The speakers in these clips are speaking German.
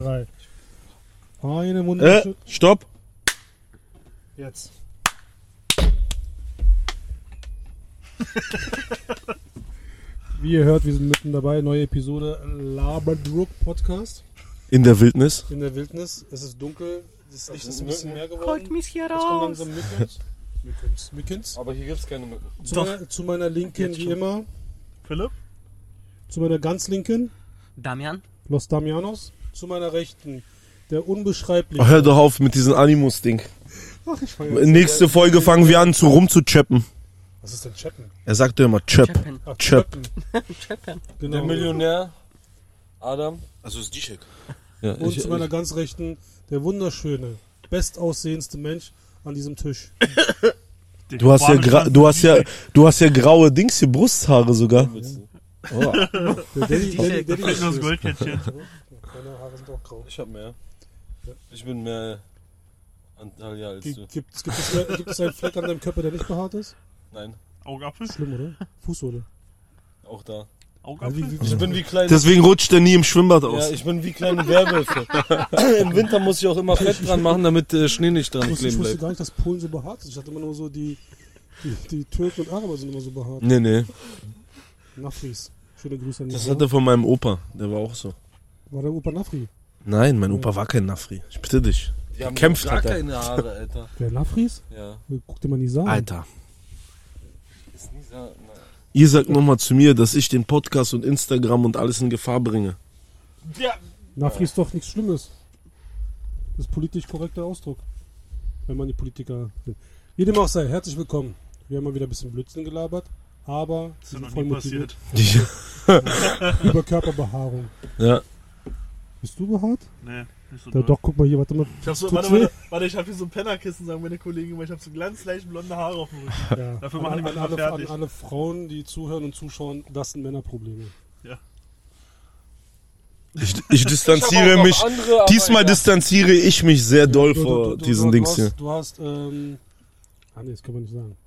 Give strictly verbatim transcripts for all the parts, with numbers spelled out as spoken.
Drei. Eine wunderschöne. Äh, stopp. Jetzt. Wie ihr hört, wir sind mitten dabei. Neue Episode Laberdruck Podcast. In der Wildnis. In der Wildnis. Es ist dunkel. Das Licht ist ein bisschen mehr geworden. Holt mich hier Jetzt kommen raus. langsam Mückens. Mückens. Mückens. Aber hier gibt's keine Mücken. Zu, Doch. meiner, zu meiner Linken, Jetzt wie schon. immer. Philipp? Zu meiner ganz linken, Damian? Los Damianos. Zu meiner rechten, der unbeschreibliche. Ach, hör doch auf mit diesem Animus-Ding. Ach, ich feier Nächste Folge fangen wir an zu rumzuchappen. Was ist denn Chappen? Er sagt ja immer Chap. Chappen. Ach, Chap. Chappen. Genau. Der Millionär Adam. Also ist die Check. Ja, Und ich, zu meiner ich, ganz rechten, der wunderschöne, bestaussehendste Mensch an diesem Tisch. Du hast ja gra du hast ja du hast ja graue Dings hier, Brusthaare sogar. Oh. Der Daddy, Daddy, Daddy Das ist das Goldkettchen. Meine Haare sind auch grau. ich hab mehr. Ich bin mehr Antalya als Gibt, du. gibt, gibt, es, mehr- gibt es einen Fleck an deinem Körper, der nicht behaart ist? Nein, Augapfel? Schlimm, oder? Fußsohle. auch da. Also Augapfel? wie, wie, Ich bin wie kleine. Deswegen rutscht er nie im Schwimmbad aus. Ja, ich bin wie kleine Werwölfe. Im Winter muss ich auch immer Fett dran machen, damit äh, Schnee nicht dran ich, wusste, ich kleben wusste bleibt. gar nicht, dass Polen so behaart ist. Ich dachte immer nur so, die, die, die Türken und Araber sind immer so behaart. Nee, nee. Nafris. Schöne Grüße an die Das Frau. hat er von meinem Opa. Der war auch so. War der Opa Nafri? Nein, mein Opa war kein Nafri. Ich bitte dich. Die haben Gekämpft gar hat er. keine Haare, Alter. Wer Nafris? Ja. Guck dir mal die Sachen. Alter. Ist nie so, na. Ihr sagt nochmal zu mir, dass ich den Podcast und Instagram und alles in Gefahr bringe. Ja. Nafri ist doch nichts Schlimmes. Das ist politisch korrekter Ausdruck. Wenn man die Politiker sind. Wie dem auch sei, herzlich willkommen. Wir haben mal wieder ein bisschen Blödsinn gelabert, aber Das ist wir noch sind voll nie motiviert passiert. über Körperbehaarung. Ja. Bist du behaart? Nee, nicht so Ja, doll. doch, guck mal hier, warte mal. Ich hab so, Tut's warte, weh? warte, warte, ich hab hier so ein Pennerkissen, sagen meine Kollegen, weil ich hab so ganz leicht blonde Haare auf dem Rücken. Ja. Dafür an, machen die an, mich mal alle, an fertig. alle Frauen, die zuhören und zuschauen, das sind Männerprobleme. Ich, ich distanziere Ich hab auch noch mich. andere, aber Diesmal ja. distanziere ich mich sehr doll Du- vor du- du- diesen du, Dings du hier. hast, du hast, ähm, ah nee, das kann man nicht sagen.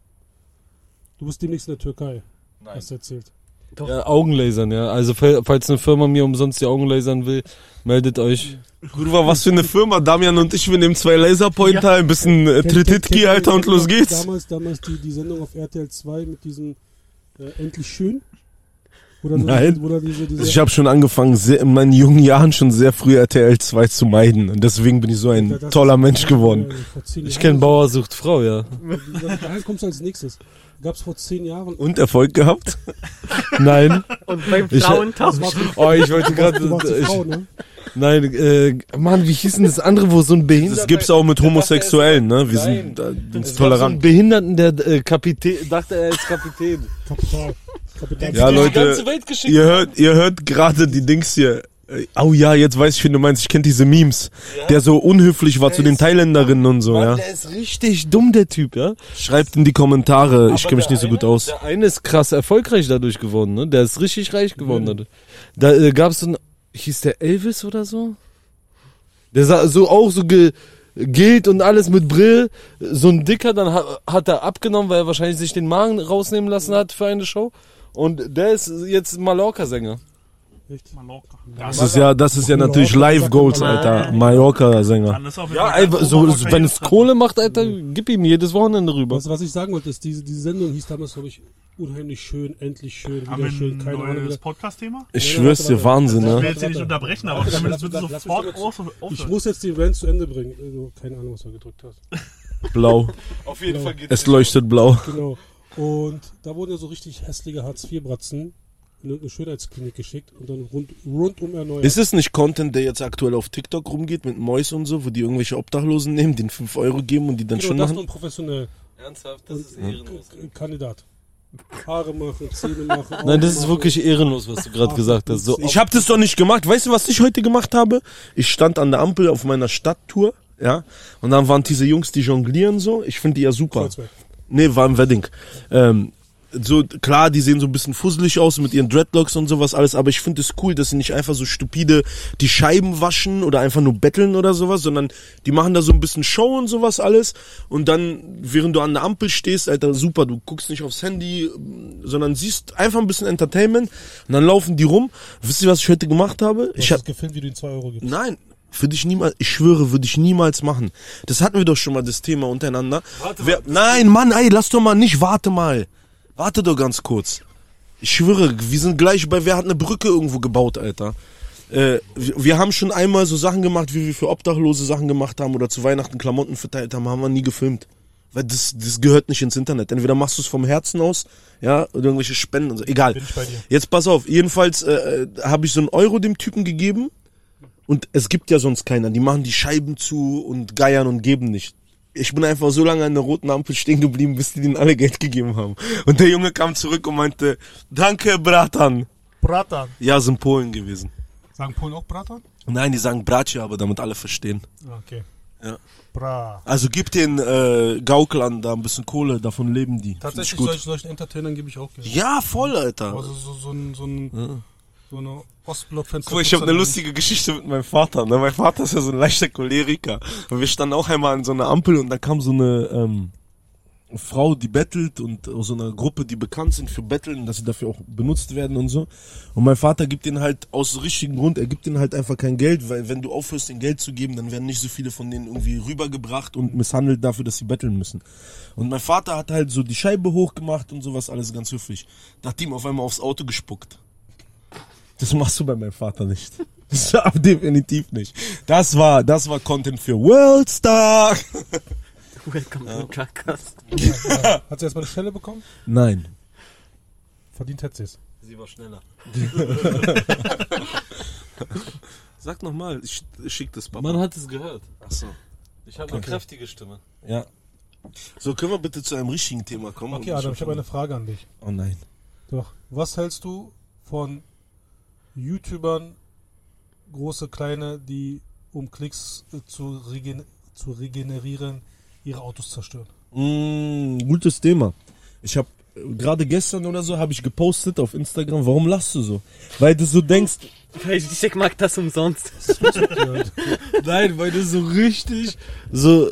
Du bist demnächst in der Türkei, Nein. hast du erzählt. Ja, Augenlasern, ja. Also falls eine Firma mir umsonst die Augen lasern will, meldet euch. Bruder, was für eine Firma. Damian und ich, wir nehmen zwei Laserpointer, ein bisschen äh, Kennt- Trititki, kennt- Alter, und kennt- los geht's. Damals, damals die, die Sendung auf R T L zwei mit diesem äh, Endlich schön. Oder so, Nein. Oder diese, diese, Also ich habe schon angefangen, sehr, in meinen jungen Jahren schon sehr früh R T L zwei zu meiden. Und deswegen bin ich so ein Ja, das toller ist- Mensch geworden. äh, vor zehn Ich Jahren kenne so. Bauer sucht Frau, ja. Daher kommst du als nächstes. Gab's vor zehn Jahren. Und Erfolg gehabt? Nein. Und beim Ich- Frauentausch. Das war Oh, ich wollte gerade. du warst die ich- Frau, ne? Nein, äh, Mann, wie hieß denn das andere, wo so ein Behinderter... Das gibt's auch mit Homosexuellen, ne? Wir Nein. sind äh, Es gab so einen tolerant. Behinderten, der äh, Kapitän, dachte er ist Kapitän. Kapital. Kapital. Ja, Die Leute, ganze Welt geschickt. Ihr hört, ihr hört gerade die Dings hier. Äh, Oh ja, jetzt weiß ich, wie du meinst. Ich kenne diese Memes. Ja. Der so unhöflich war Der zu den ist- Thailänderinnen und so, Mann, ja. der ist richtig dumm, der Typ, ja. Schreibt in die Kommentare. Ich Aber kenne mich der nicht so gut eine- aus. Der eine ist krass erfolgreich dadurch geworden, ne? Der ist richtig reich geworden dadurch. Da äh, gab's so ein, hieß der Elvis oder so? Der sah so auch so ge, Geld und alles mit Brill, so ein Dicker, dann hat, hat er abgenommen, weil er wahrscheinlich sich den Magen rausnehmen lassen hat für eine Show. Und der ist jetzt Mallorca-Sänger. Echt? Mallorca. Das ist ja, das ist ja natürlich Live Goals, Alter. Mallorca-Sänger. Kann das auf jeden Ja, Fall einfach ganz so, oben so, wenn es Karriere Kohle macht, Alter, gib ihm jedes Wochenende rüber. Was, was ich sagen wollte, ist, diese, diese Sendung hieß damals, glaube ich, unheimlich schön, endlich schön, Haben wieder wir schön, ein keine Ahnung. neues Wieder. Podcast-Thema? Ich Ja, schwör's warte, dir, warte. Wahnsinn, Ich will ne? jetzt hier nicht unterbrechen, aber Warte, damit warte, bitte lass mich sofort doch auf, Ich aufhören. muss jetzt den Rant zu Ende bringen. Also, keine Ahnung, was du gedrückt hast. Blau. Auf jeden Fall geht's. Es leuchtet blau. Genau. Und da wurden ja so richtig hässliche Hartz vier Bratzen in irgendeine Schönheitsklinik geschickt und dann rund, rundum erneuert. Ist es nicht Content, der jetzt aktuell auf TikTok rumgeht mit Mois und so, wo die irgendwelche Obdachlosen nehmen, denen fünf Euro geben und die dann genau, schon das machen? nun professionell. Ernsthaft, das ist Und, ehrenlos. äh, Kandidat. Haare machen, Zähne machen. Nein, Augen das ist machen. wirklich ehrenlos, was du gerade Ach, gesagt hast. So, Ich hab das doch nicht gemacht. Weißt du, was ich heute gemacht habe? Ich stand an der Ampel auf meiner Stadttour, ja, und dann waren diese Jungs, die jonglieren so. Ich finde die ja super. Kreuzberg. Nee, war im Wedding. Ähm, so, klar, die sehen so ein bisschen fusselig aus mit ihren Dreadlocks und sowas alles, aber ich finde es cool, dass sie nicht einfach so stupide die Scheiben waschen oder einfach nur betteln oder sowas, sondern die machen da so ein bisschen Show und sowas alles und dann, während du an der Ampel stehst, Alter, super, du guckst nicht aufs Handy, sondern siehst einfach ein bisschen Entertainment und dann laufen die rum. Wisst ihr, was ich heute gemacht habe? Du Ich hast hab, das gefilmt, wie du ihnen zwei Euro gibst. nein, Würde ich niemals, ich schwöre, würde ich niemals machen. Das hatten wir doch schon mal, das Thema untereinander. Warte Wer, nein, Mann, ey, lass doch mal nicht, warte mal. Warte doch ganz kurz. Ich schwöre, wir sind gleich bei, wer hat eine Brücke irgendwo gebaut, Alter. Äh, wir, wir haben schon einmal so Sachen gemacht, wie wir für Obdachlose Sachen gemacht haben oder zu Weihnachten Klamotten verteilt haben, haben wir nie gefilmt. Weil das, das gehört nicht ins Internet. Entweder machst du es vom Herzen aus, ja, oder irgendwelche Spenden und so. Egal. Bin ich bei dir. Jetzt pass auf, jedenfalls äh, habe ich so einen Euro dem Typen gegeben und es gibt ja sonst keiner. Die machen die Scheiben zu und geiern und geben nicht. Ich bin einfach so lange an der roten Ampel stehen geblieben, bis die denen alle Geld gegeben haben. Und der Junge kam zurück und meinte, danke, Bratan. Bratan. Ja, sind Polen gewesen. Sagen Polen auch Bratan? Nein, die sagen Bracia, aber damit alle verstehen. Ah, okay. Ja. Bra. Also gib den äh, Gauklern da ein bisschen Kohle, davon leben die. Tatsächlich, Find ich solchen, solchen Entertainern gebe ich auch Geld. Ja, voll, Alter. Also so, so ein, so ein, Ja. so eine Ostblock-Fenster. Guck mal, ich habe eine lustige Geschichte mit meinem Vater. Ne? Mein Vater ist ja so ein leichter Choleriker. Und wir standen auch einmal an so einer Ampel und da kam so eine ähm, Frau, die bettelt und aus so einer Gruppe, die bekannt sind für Betteln, dass sie dafür auch benutzt werden und so. Und mein Vater gibt denen halt aus richtigen Grund, er gibt denen halt einfach kein Geld, weil wenn du aufhörst, denen Geld zu geben, dann werden nicht so viele von denen irgendwie rübergebracht und misshandelt dafür, dass sie betteln müssen. Und mein Vater hat halt so die Scheibe hochgemacht und sowas, alles ganz höflich. Da hat ihm auf einmal aufs Auto gespuckt. Das machst du bei meinem Vater nicht. Das war definitiv nicht. Das war, das war Content für Worldstar. Welcome to Truckcast. Hat sie erstmal eine Stelle bekommen? Nein. Verdient hätte sie es. Sie war schneller. Sag nochmal, ich, ich schick das Papa. Man hat es gehört. Achso. Ich habe eine kräftige Stimme. Ja. So, können wir bitte zu einem richtigen Thema kommen? Okay, Adam, ich habe eine Frage an dich. Oh nein. Doch. Was hältst du von YouTubern, große, kleine, die um Klicks äh, zu, regen zu regenerieren, ihre Autos zerstören? Mm, gutes Thema. Ich habe gerade gestern oder so habe ich gepostet auf Instagram, warum lachst du so? Weil du so denkst, Weil ich mag das umsonst. Nein, weil das so richtig, so,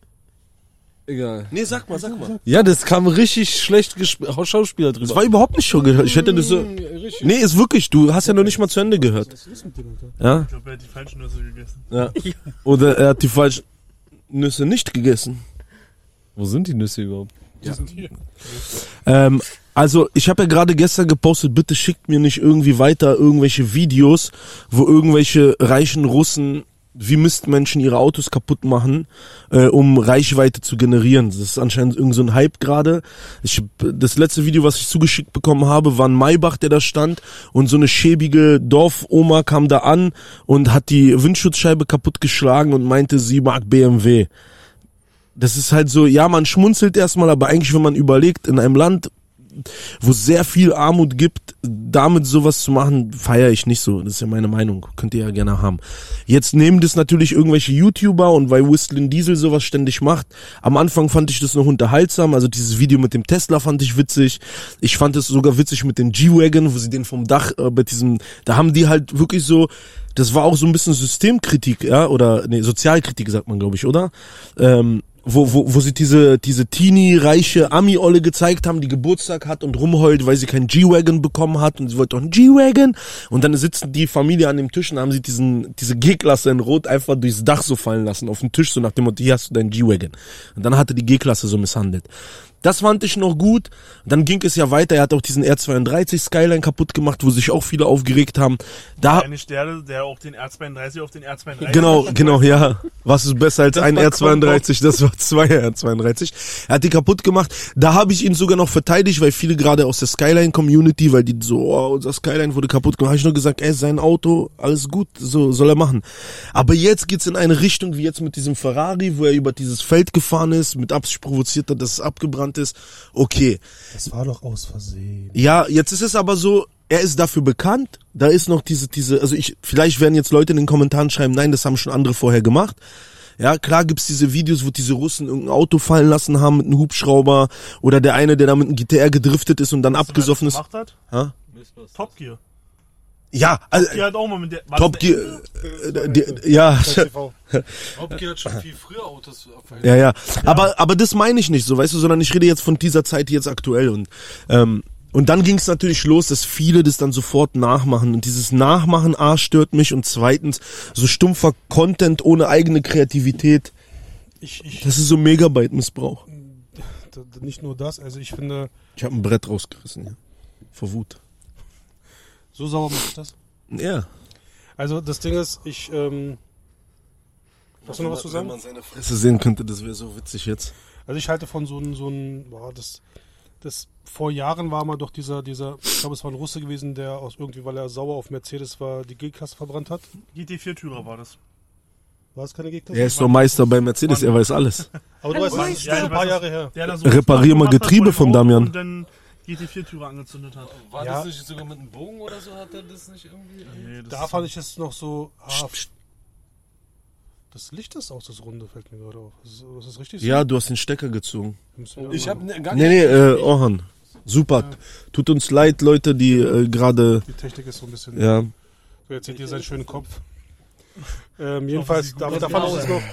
egal. nee, sag mal, sag mal. Ja, das kam richtig schlecht gespielt, Schauspieler drüber. Das war überhaupt nicht schon gehört. Ich hätte das so, nee, ist wirklich, du hast ja noch nicht mal zu Ende gehört. Was ist mit dem, Alter? Ja? Ich glaube, er hat die falschen Nüsse gegessen. Ja. Oder er hat die falschen Nüsse nicht gegessen. Wo sind die Nüsse überhaupt? Die sind hier. Ähm, also ich habe ja gerade gestern gepostet, bitte schickt mir nicht irgendwie weiter irgendwelche Videos, wo irgendwelche reichen Russen wie Mistmenschen ihre Autos kaputt machen, äh, um Reichweite zu generieren. Das ist anscheinend irgend so ein Hype gerade. Ich, das letzte Video, was ich zugeschickt bekommen habe, war ein Maybach, der da stand und so eine schäbige Dorfoma kam da an und hat die Windschutzscheibe kaputtgeschlagen und meinte, sie mag B M W. Das ist halt so, ja, man schmunzelt erstmal, aber eigentlich, wenn man überlegt, in einem Land, wo es sehr viel Armut gibt, damit sowas zu machen, feiere ich nicht so. Das ist ja meine Meinung. Könnt ihr ja gerne haben. Jetzt nehmen das natürlich irgendwelche YouTuber und weil Whistling Diesel sowas ständig macht. Am Anfang fand ich das noch unterhaltsam. Also dieses Video mit dem Tesla fand ich witzig. Ich fand es sogar witzig mit dem G-Wagon, wo sie den vom Dach äh, bei diesem, da haben die halt wirklich so, das war auch so ein bisschen Systemkritik, ja, oder nee, Sozialkritik sagt man, glaube ich, oder? Ähm, Wo, wo, wo sie diese, diese teenie-reiche Ami-Olle gezeigt haben, die Geburtstag hat und rumheult, weil sie keinen G-Wagon bekommen hat und sie wollte doch einen G-Wagon. Und dann sitzen die Familie an dem Tisch und haben sie diesen, diese G-Klasse in Rot einfach durchs Dach so fallen lassen, auf den Tisch, so nach dem Motto, hier hast du deinen G-Wagon. Und dann hatte die G-Klasse so misshandelt. Das fand ich noch gut. Dann ging es ja weiter. Er hat auch diesen R zweiunddreißig Skyline kaputt gemacht, wo sich auch viele aufgeregt haben. Da, Eine Sterne, der auch den R zweiunddreißig auf den R zweiunddreißig. genau, genau, ja. Was ist besser als Das ein war R zweiunddreißig? Das war zwei R zweiunddreißig. Er hat die kaputt gemacht. Da habe ich ihn sogar noch verteidigt, weil viele gerade aus der Skyline-Community, weil die so, oh, unser Skyline wurde kaputt gemacht, habe ich nur gesagt, ey, sein Auto, alles gut, so soll er machen. Aber jetzt geht's in eine Richtung, wie jetzt mit diesem Ferrari, wo er über dieses Feld gefahren ist, mit Absicht provoziert hat, dass es abgebrannt ist. Okay. Das war doch aus Versehen. Ja, jetzt ist es aber so, er ist dafür bekannt. Da ist noch diese, diese, also ich, vielleicht werden jetzt Leute in den Kommentaren schreiben, nein, das haben schon andere vorher gemacht. Ja, klar gibt's diese Videos, wo diese Russen irgendein Auto fallen lassen haben mit einem Hubschrauber oder der eine, der da mit einem G T R gedriftet ist und dann Weißt du, wer abgesoffen das ist. gemacht hat? Ha? Top Gear. Ja, also, Die hat auch mal mit der. war Top das der Gear, äh, die, ja, Hauptgear hat schon viel früher Autos verhindert. ja, ja, aber, aber das meine ich nicht so, weißt du, sondern ich rede jetzt von dieser Zeit jetzt aktuell und, ähm, Und dann ging es natürlich los, dass viele das dann sofort nachmachen. Und dieses Nachmachen, A, stört mich. Und zweitens, so stumpfer Content ohne eigene Kreativität. Ich, ich, Das ist so Megabyte-Missbrauch. d- d- nicht nur das, also ich finde, Ich habe ein Brett rausgerissen, ja. Vor Wut. so sauer mache ich das. Ja. Also das Ding ist, ich, ähm, hast du noch was zu sagen? Wenn man seine Fresse sehen könnte, das wäre so witzig jetzt. Also ich halte von so einem, so ein, boah, das, das, vor Jahren war mal doch dieser, dieser, ich glaube es war ein Russe gewesen, der aus irgendwie, weil er sauer auf Mercedes war, die G-Klasse verbrannt hat. G T vier Türer war das. War es keine G-Klasse? Er ist doch Meister bei Mercedes, er weiß alles. Aber du weißt, das ist schon ein paar Jahre her. Der da so Reparier mal gemacht hat, Getriebe vor dem von Auto Damian. Und dann G T vier Türer angezündet hat. War Ja. das nicht sogar mit einem Bogen oder so? Hat er das nicht irgendwie? Nee, das Da fand ich es noch so, ah, das Licht ist auch das Runde, fällt mir gerade auf. Das ist, das ist richtig so? Ja, du hast den Stecker gezogen. Müssen wir Ich mal- habe ne, gar Nee, nee, äh, Orhan. Super. Tut uns leid, Leute, die äh, gerade, Die Technik ist so ein bisschen, ja. so jetzt seht ihr seinen schönen Kopf. Ähm, jedenfalls, da, da fand ich es noch,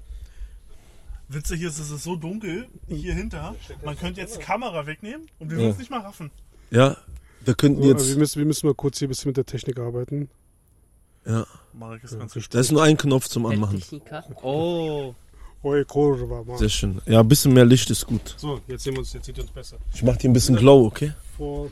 Witzig ist, es ist so dunkel hier hinter. Man könnte jetzt die Kamera wegnehmen und wir würden es nicht mal raffen. Ja, wir könnten wir, jetzt, müssen, wir müssen mal kurz hier ein bisschen mit der Technik arbeiten. ja. Marek ist ganz Da ist nur ein Knopf zum Anmachen. Techniker. Oh. Oi, Kurva, Mann. Sehr schön. Ja, ein bisschen mehr Licht ist gut. So, jetzt sehen wir uns, jetzt seht ihr uns besser. Ich mach dir ein bisschen Glow, okay? Vor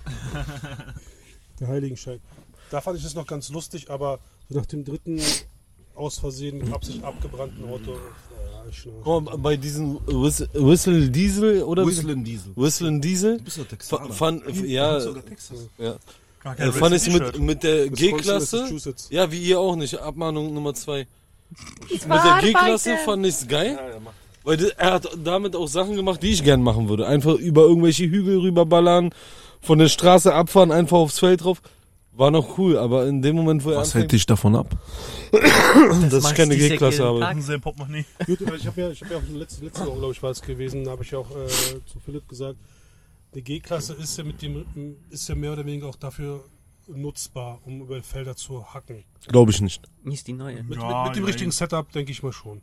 der Heiligenschein. Da fand ich es noch ganz lustig, aber so nach dem dritten aus Versehen absichtlich abgebrannten Auto. Ja, ich schnarch. Guck mal, bei diesem Whis- Whistle Diesel oder Diesel. Whistle Diesel bist doch fa- fand, ja, ja. Gar Äh, fand ich mit, mit der Wisconsin, G-Klasse, Massachusetts. ja, wie ihr auch nicht, Abmahnung Nummer zwei. Mit der G-Klasse fand ich's geil, weil das, er hat damit auch Sachen gemacht, die ich gern machen würde. Einfach über irgendwelche Hügel rüberballern, von der Straße abfahren, einfach aufs Feld drauf. War noch cool, aber in dem Moment, wo er Was hält anfängt, dich davon ab? dass ich keine G-Klasse habe. Hatten sie im Portemonnaie. Gut, ich habe ja, ich hab ja auch letzte, letzte Woche, glaube ich, war es gewesen, da habe ich ja auch äh, zu Philipp gesagt, die G-Klasse ist ja mit dem, ist ja mehr oder weniger auch dafür nutzbar, um über Felder zu hacken. Glaube ich nicht. Nicht die neue. Mit, Ja, mit, mit dem ja, richtigen ja. Setup denke ich mal schon.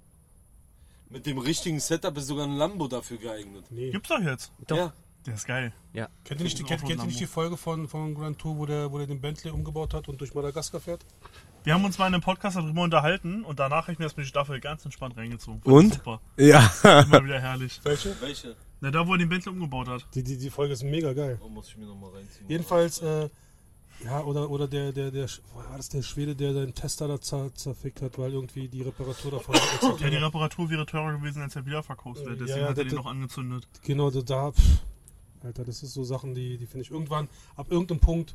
Mit dem richtigen Setup ist sogar ein Lambo dafür geeignet. Nee. Gibt's doch jetzt. Doch. Ja. Der ist geil. Ja. Kennt ihr nicht, die, kennt, kennt ihr nicht die Folge von, von Grand Tour, wo der, wo der den Bentley umgebaut hat und durch Madagaskar fährt? Wir haben uns mal in einem Podcast darüber unterhalten und danach habe ich mir das mit die Staffel ganz entspannt reingezogen. Und? Super. Ja. Immer wieder herrlich. Welche? Welche? Na, da, wo er den Bentley umgebaut hat. Die, die, die Folge ist mega geil. Oh, muss ich mir nochmal reinziehen. Jedenfalls, äh, ja, oder, oder der, der, der, war das der Schwede, der seinen Tester da zer, zerfickt hat, weil irgendwie die Reparatur davon Ja, die Reparatur wäre teurer gewesen, als er wiederverkauft wird. Deswegen Ja, ja, hat er das- den noch angezündet. Genau, da, da pff, Alter, das ist so Sachen, die, die finde ich irgendwann, ab irgendeinem Punkt,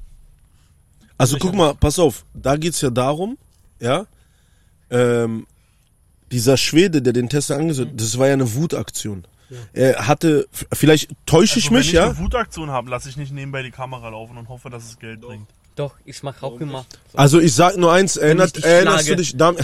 Also guck mal, pass auf, da geht's ja darum, ja, ähm, dieser Schwede, der den Tesla angesetzt hat, das war ja eine Wutaktion. Ja. Er hatte, f- vielleicht täusche ich Also, wenn mich, ich ja, eine Wutaktion habe, lasse ich nicht nebenbei die Kamera laufen und hoffe, dass es Geld bringt. Doch, ich mach auch immer. also ich sag nur eins, erinnert, dich erinnerst schlage. du dich, Dam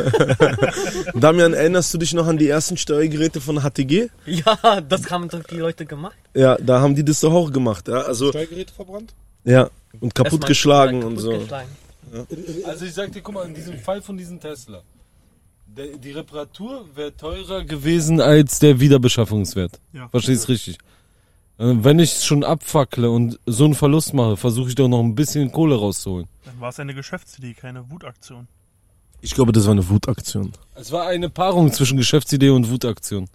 Damian, erinnerst du dich noch an die ersten Steuergeräte von H T G? Ja, das haben doch die Leute gemacht. Ja, da haben die das doch auch gemacht, ja, also, Steuergeräte verbrannt. ja, und kaputt Erstmal geschlagen kaputt und so. geschlagen. Also ich sag dir, guck mal, in diesem Fall von diesem Tesla, der, die Reparatur wäre teurer gewesen als der Wiederbeschaffungswert. Ja. Verstehst richtig? Äh, Wenn ich es schon abfackle und so einen Verlust mache, versuche ich doch noch ein bisschen Kohle rauszuholen. Dann war es eine Geschäftsidee, keine Wutaktion. Ich glaube, das war eine Wutaktion. Es war eine Paarung zwischen Geschäftsidee und Wutaktion.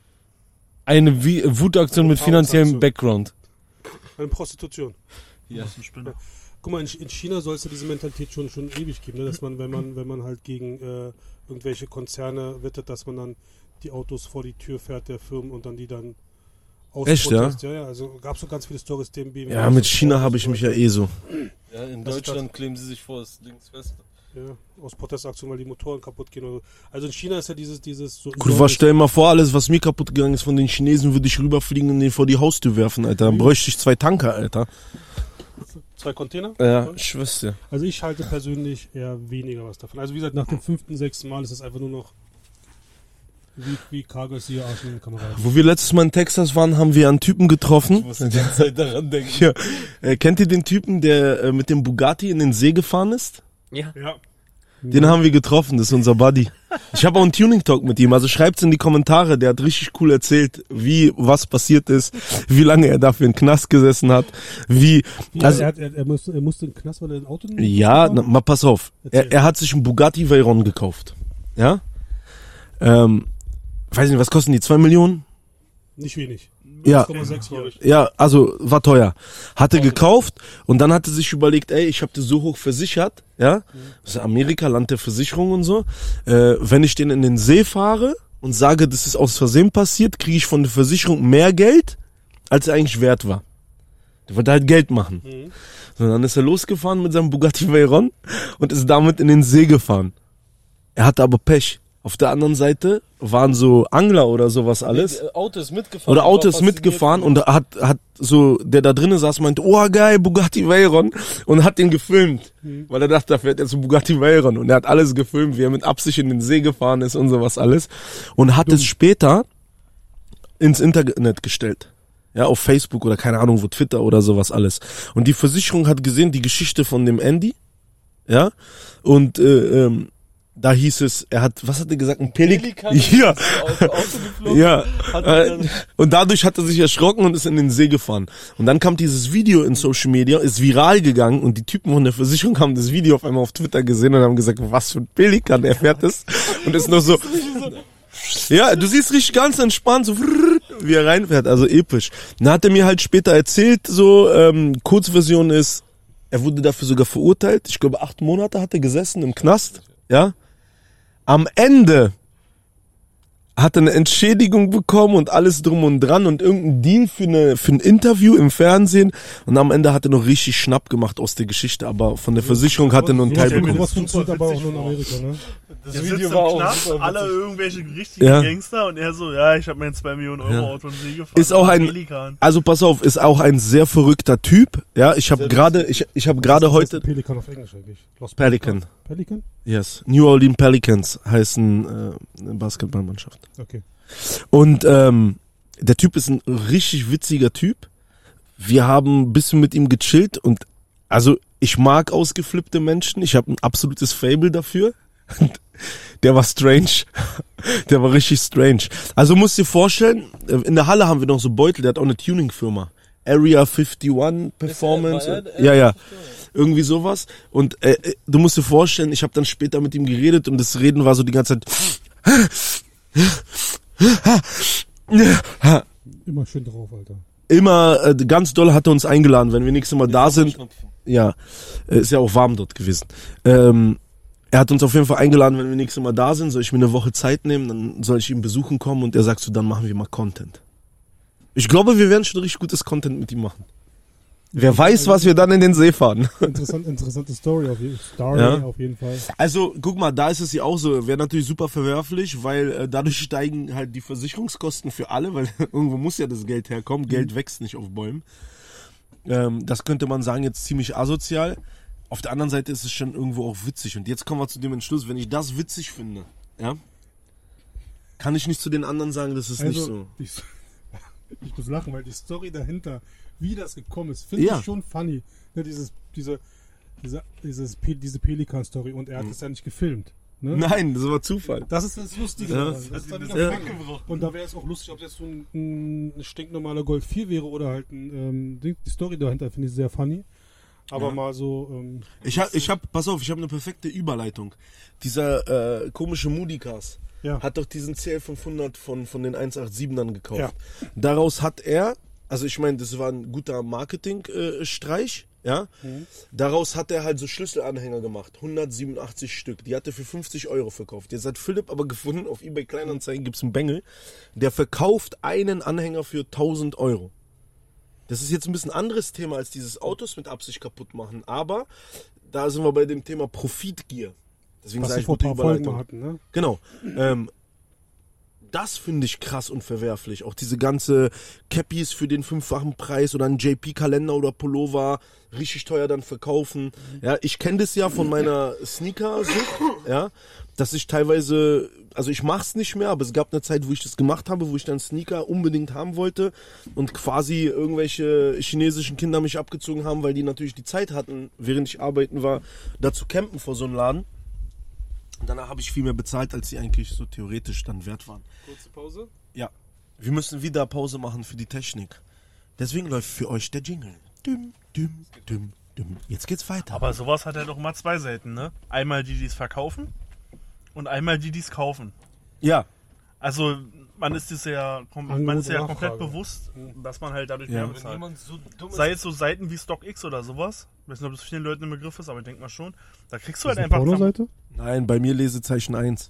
Eine Wie Wutaktion mit finanziellem Background. Eine Prostitution. Ja. Das ist ein Spinner. Guck mal, in, in China soll es ja diese Mentalität schon, schon ewig geben, ne? Dass man, wenn man, wenn man halt gegen äh, irgendwelche Konzerne wettet, dass man dann die Autos vor die Tür fährt der Firmen und dann die dann aus Echt, ja? Protest- ja? Ja, also gab es so ganz viele Stories, dem B M W. Ja, mit China habe ich mich ja eh so. Ja, in Was ist Deutschland kleben sie sich vor, das Ding ist fest. Ja, aus Protestaktionen, weil die Motoren kaputt gehen oder so. Also in China ist ja dieses, dieses so. Gut, was stell dir mal vor, alles, was mir kaputt gegangen ist von den Chinesen, würde ich rüberfliegen und den vor die Haustür werfen, Alter. Dann bräuchte ich zwei Tanker, Alter. Zwei Container? Ja, ich weiß ja. Also ich halte persönlich eher weniger was davon. Also wie gesagt, nach dem fünften, sechsten Mal ist es einfach nur noch wie, wie Cargos hier Arsch in den Kameraden. Wo wir letztes Mal in Texas waren, haben wir einen Typen getroffen. Ich muss die ganze Zeit daran denken. Ja. Äh, kennt ihr den Typen, der äh, mit dem Bugatti in den See gefahren ist? Ja. Ja. Den haben wir getroffen, das ist unser Buddy. Ich habe auch einen Tuning-Talk mit ihm, also schreibt's in die Kommentare, der hat richtig cool erzählt, wie, was passiert ist, wie lange er dafür in den Knast gesessen hat, wie, Ja, also, er, hat, er, er, musste, er musste in den Knast, weil er ein Auto nicht ja, gekauft na, hat? mal pass auf, er, er hat sich einen Bugatti Veyron gekauft, ja, ähm, weiß nicht, was kosten die, zwei Millionen? Nicht wenig. Ja. eins Komma sechs, glaube ich. Ja, also war teuer. Hatte gekauft und dann hatte sich überlegt, ey, ich habe den so hoch versichert, ja, das ist Amerika, Land der Versicherung und so. Äh, wenn ich den in den See fahre und sage, das ist aus Versehen passiert, kriege ich von der Versicherung mehr Geld, als er eigentlich wert war. Der wollte halt Geld machen. Mhm. So, dann ist er losgefahren mit seinem Bugatti Veyron und ist damit in den See gefahren. Er hatte aber Pech. Auf der anderen Seite waren so Angler oder sowas alles. Auto ist mitgefahren. Oder Auto ist mitgefahren und hat, hat so, der da drinnen saß, meinte, oh geil, Bugatti Veyron, und hat den gefilmt, weil er dachte, da fährt jetzt ein Bugatti Veyron, und er hat alles gefilmt, wie er mit Absicht in den See gefahren ist und sowas alles, und hat es später ins Internet gestellt. Ja, auf Facebook oder keine Ahnung, wo Twitter oder sowas alles. Und die Versicherung hat gesehen, die Geschichte von dem Andy, ja, und, äh, ähm, da hieß es, er hat, was hat er gesagt, ein Pelik Pelikan ja, ist aus dem Auto geflogen. ja, Hat er äh, dann- und dadurch hat er sich erschrocken und ist in den See gefahren. Und dann kam dieses Video in Social Media, ist viral gegangen, und die Typen von der Versicherung haben das Video auf einmal auf Twitter gesehen und haben gesagt, was für ein Pelikan, er fährt es, und ist noch so, ja, du siehst richtig ganz entspannt, so wie er reinfährt, also episch. Dann hat er mir halt später erzählt, so, ähm, Kurzversion ist, er wurde dafür sogar verurteilt, ich glaube acht Monate hat er gesessen im Knast, ja. Am Ende hat er eine Entschädigung bekommen und alles drum und dran und irgendein Deal für, eine, für ein Interview im Fernsehen, und am Ende hat er noch richtig Schnapp gemacht aus der Geschichte, aber von der Versicherung hat er nur einen Teil stell mir bekommen. Sowas funktioniert aber auch nur in Amerika, ne? Das Das Video Video sitzt war im auch Knast, super alle witzig. irgendwelche richtigen Ja. Gangster, und er so, ja, ich habe mir ein zwei Millionen Euro Ja. Auto in den See gefahren. Ist auch ein, Pelikan. also pass auf, ist auch ein sehr verrückter Typ. Ja, ich habe gerade, ich, ich habe gerade Was heißt heute Pelikan auf Englisch eigentlich? Los Pelican. Pelican? Yes, New Orleans Pelicans heißen äh, eine Basketballmannschaft. Okay. Und ähm, der Typ ist ein richtig witziger Typ. Wir haben ein bisschen mit ihm gechillt, und also ich mag ausgeflippte Menschen. Ich habe ein absolutes Fable dafür. Der war strange. Der war richtig strange. Also musst dir vorstellen, in der Halle haben wir noch so Beutel, der hat auch eine Tuning-Firma. Area einundfünfzig Performance. War er der Ja, ja. Irgendwie sowas. Und äh, du musst dir vorstellen, ich habe dann später mit ihm geredet, und das Reden war so die ganze Zeit. Immer schön drauf, Alter. Immer äh, ganz doll hat er uns eingeladen, wenn wir nächstes Mal da sind. Ja, äh, ist ja auch warm dort gewesen. Ähm, er hat uns auf jeden Fall eingeladen, wenn wir nächstes Mal da sind, soll ich mir eine Woche Zeit nehmen, dann soll ich ihn besuchen kommen, und er sagt so, dann machen wir mal Content. Ich glaube, wir werden schon richtig gutes Content mit ihm machen. Wer weiß, was wir dann in den See fahren. Interessant, interessante Story auf jeden, Story Ja. auf jeden Fall. Also, guck mal, da ist es ja auch so, wäre natürlich super verwerflich, weil äh, dadurch steigen halt die Versicherungskosten für alle, weil irgendwo muss ja das Geld herkommen, Geld wächst nicht auf Bäumen. Ähm, das könnte man sagen, jetzt ziemlich asozial. Auf der anderen Seite ist es schon irgendwo auch witzig. Und jetzt kommen wir zu dem Entschluss, wenn ich das witzig finde, ja, kann ich nicht zu den anderen sagen, das ist nicht so. Ich, ich muss lachen, weil die Story dahinter, wie das gekommen ist, finde Ja. ich schon funny. Ne, dieses, diese, diese, dieses, Pe- diese Pelikan-Story, und er hat es ja nicht gefilmt. Ne? Nein, das war Zufall. Das ist das Lustige. Ja. daran. Das ist dann Ja. wieder Fakt. Und da wäre es auch lustig, ob das so ein, ein stinknormaler Golf vier wäre oder halt ein ähm, Ding. Die Story dahinter finde ich sehr funny. Aber Ja. mal so. Ähm, Ich hab, ich hab, pass auf, ich habe eine perfekte Überleitung. Dieser äh, komische Moody Cars ja. hat doch diesen C L fünfhundert von, von den hundertsiebenundachtzigern gekauft. Ja. Daraus hat er, also ich meine, das war ein guter Marketing-Streich, ja. Mhm. Daraus hat er halt so Schlüsselanhänger gemacht, hundertsiebenundachtzig Stück. Die hat er für fünfzig Euro verkauft. Jetzt hat Philipp aber gefunden, auf eBay Kleinanzeigen gibt's einen Bengel, der verkauft einen Anhänger für tausend Euro. Das ist jetzt ein bisschen anderes Thema als dieses Autos mit Absicht kaputt machen, aber da sind wir bei dem Thema Profitgier. Deswegen was sage wir ich vor ein gute paar Folgen Überleitung. mal hatten, ne? Genau. Ähm, das finde ich krass und verwerflich. Auch diese ganze Cappies für den fünffachen Preis oder einen J P-Kalender oder Pullover richtig teuer dann verkaufen. Ja, ich kenne das ja von meiner Sneaker-Sucht, ja, dass ich teilweise, also ich mach's nicht mehr, aber es gab eine Zeit, wo ich das gemacht habe, wo ich dann Sneaker unbedingt haben wollte und quasi irgendwelche chinesischen Kinder mich abgezogen haben, weil die natürlich die Zeit hatten, während ich arbeiten war, da zu campen vor so einem Laden. Und danach habe ich viel mehr bezahlt, als sie eigentlich so theoretisch dann wert waren. Kurze Pause. Ja, wir müssen wieder Pause machen für die Technik. Deswegen läuft für euch der Jingle. Düm, düm, düm, düm. Jetzt geht's weiter. Aber sowas hat ja doch immer zwei Seiten, ne? Einmal die, die es verkaufen und einmal die, die es kaufen. Ja, Also man ist es ja, kom- Angebot man ist ja und komplett Nachfrage. bewusst, dass man halt dadurch Ja. mehr Wenn bezahlt. Jemand so dumm ist. Sei es so Seiten wie StockX oder sowas. Ich weiß nicht, ob das vielen Leuten ein Begriff ist, aber ich denke mal schon. Da kriegst du Ist halt das eine einfach... Pornoseite? nein, bei mir Lesezeichen eins.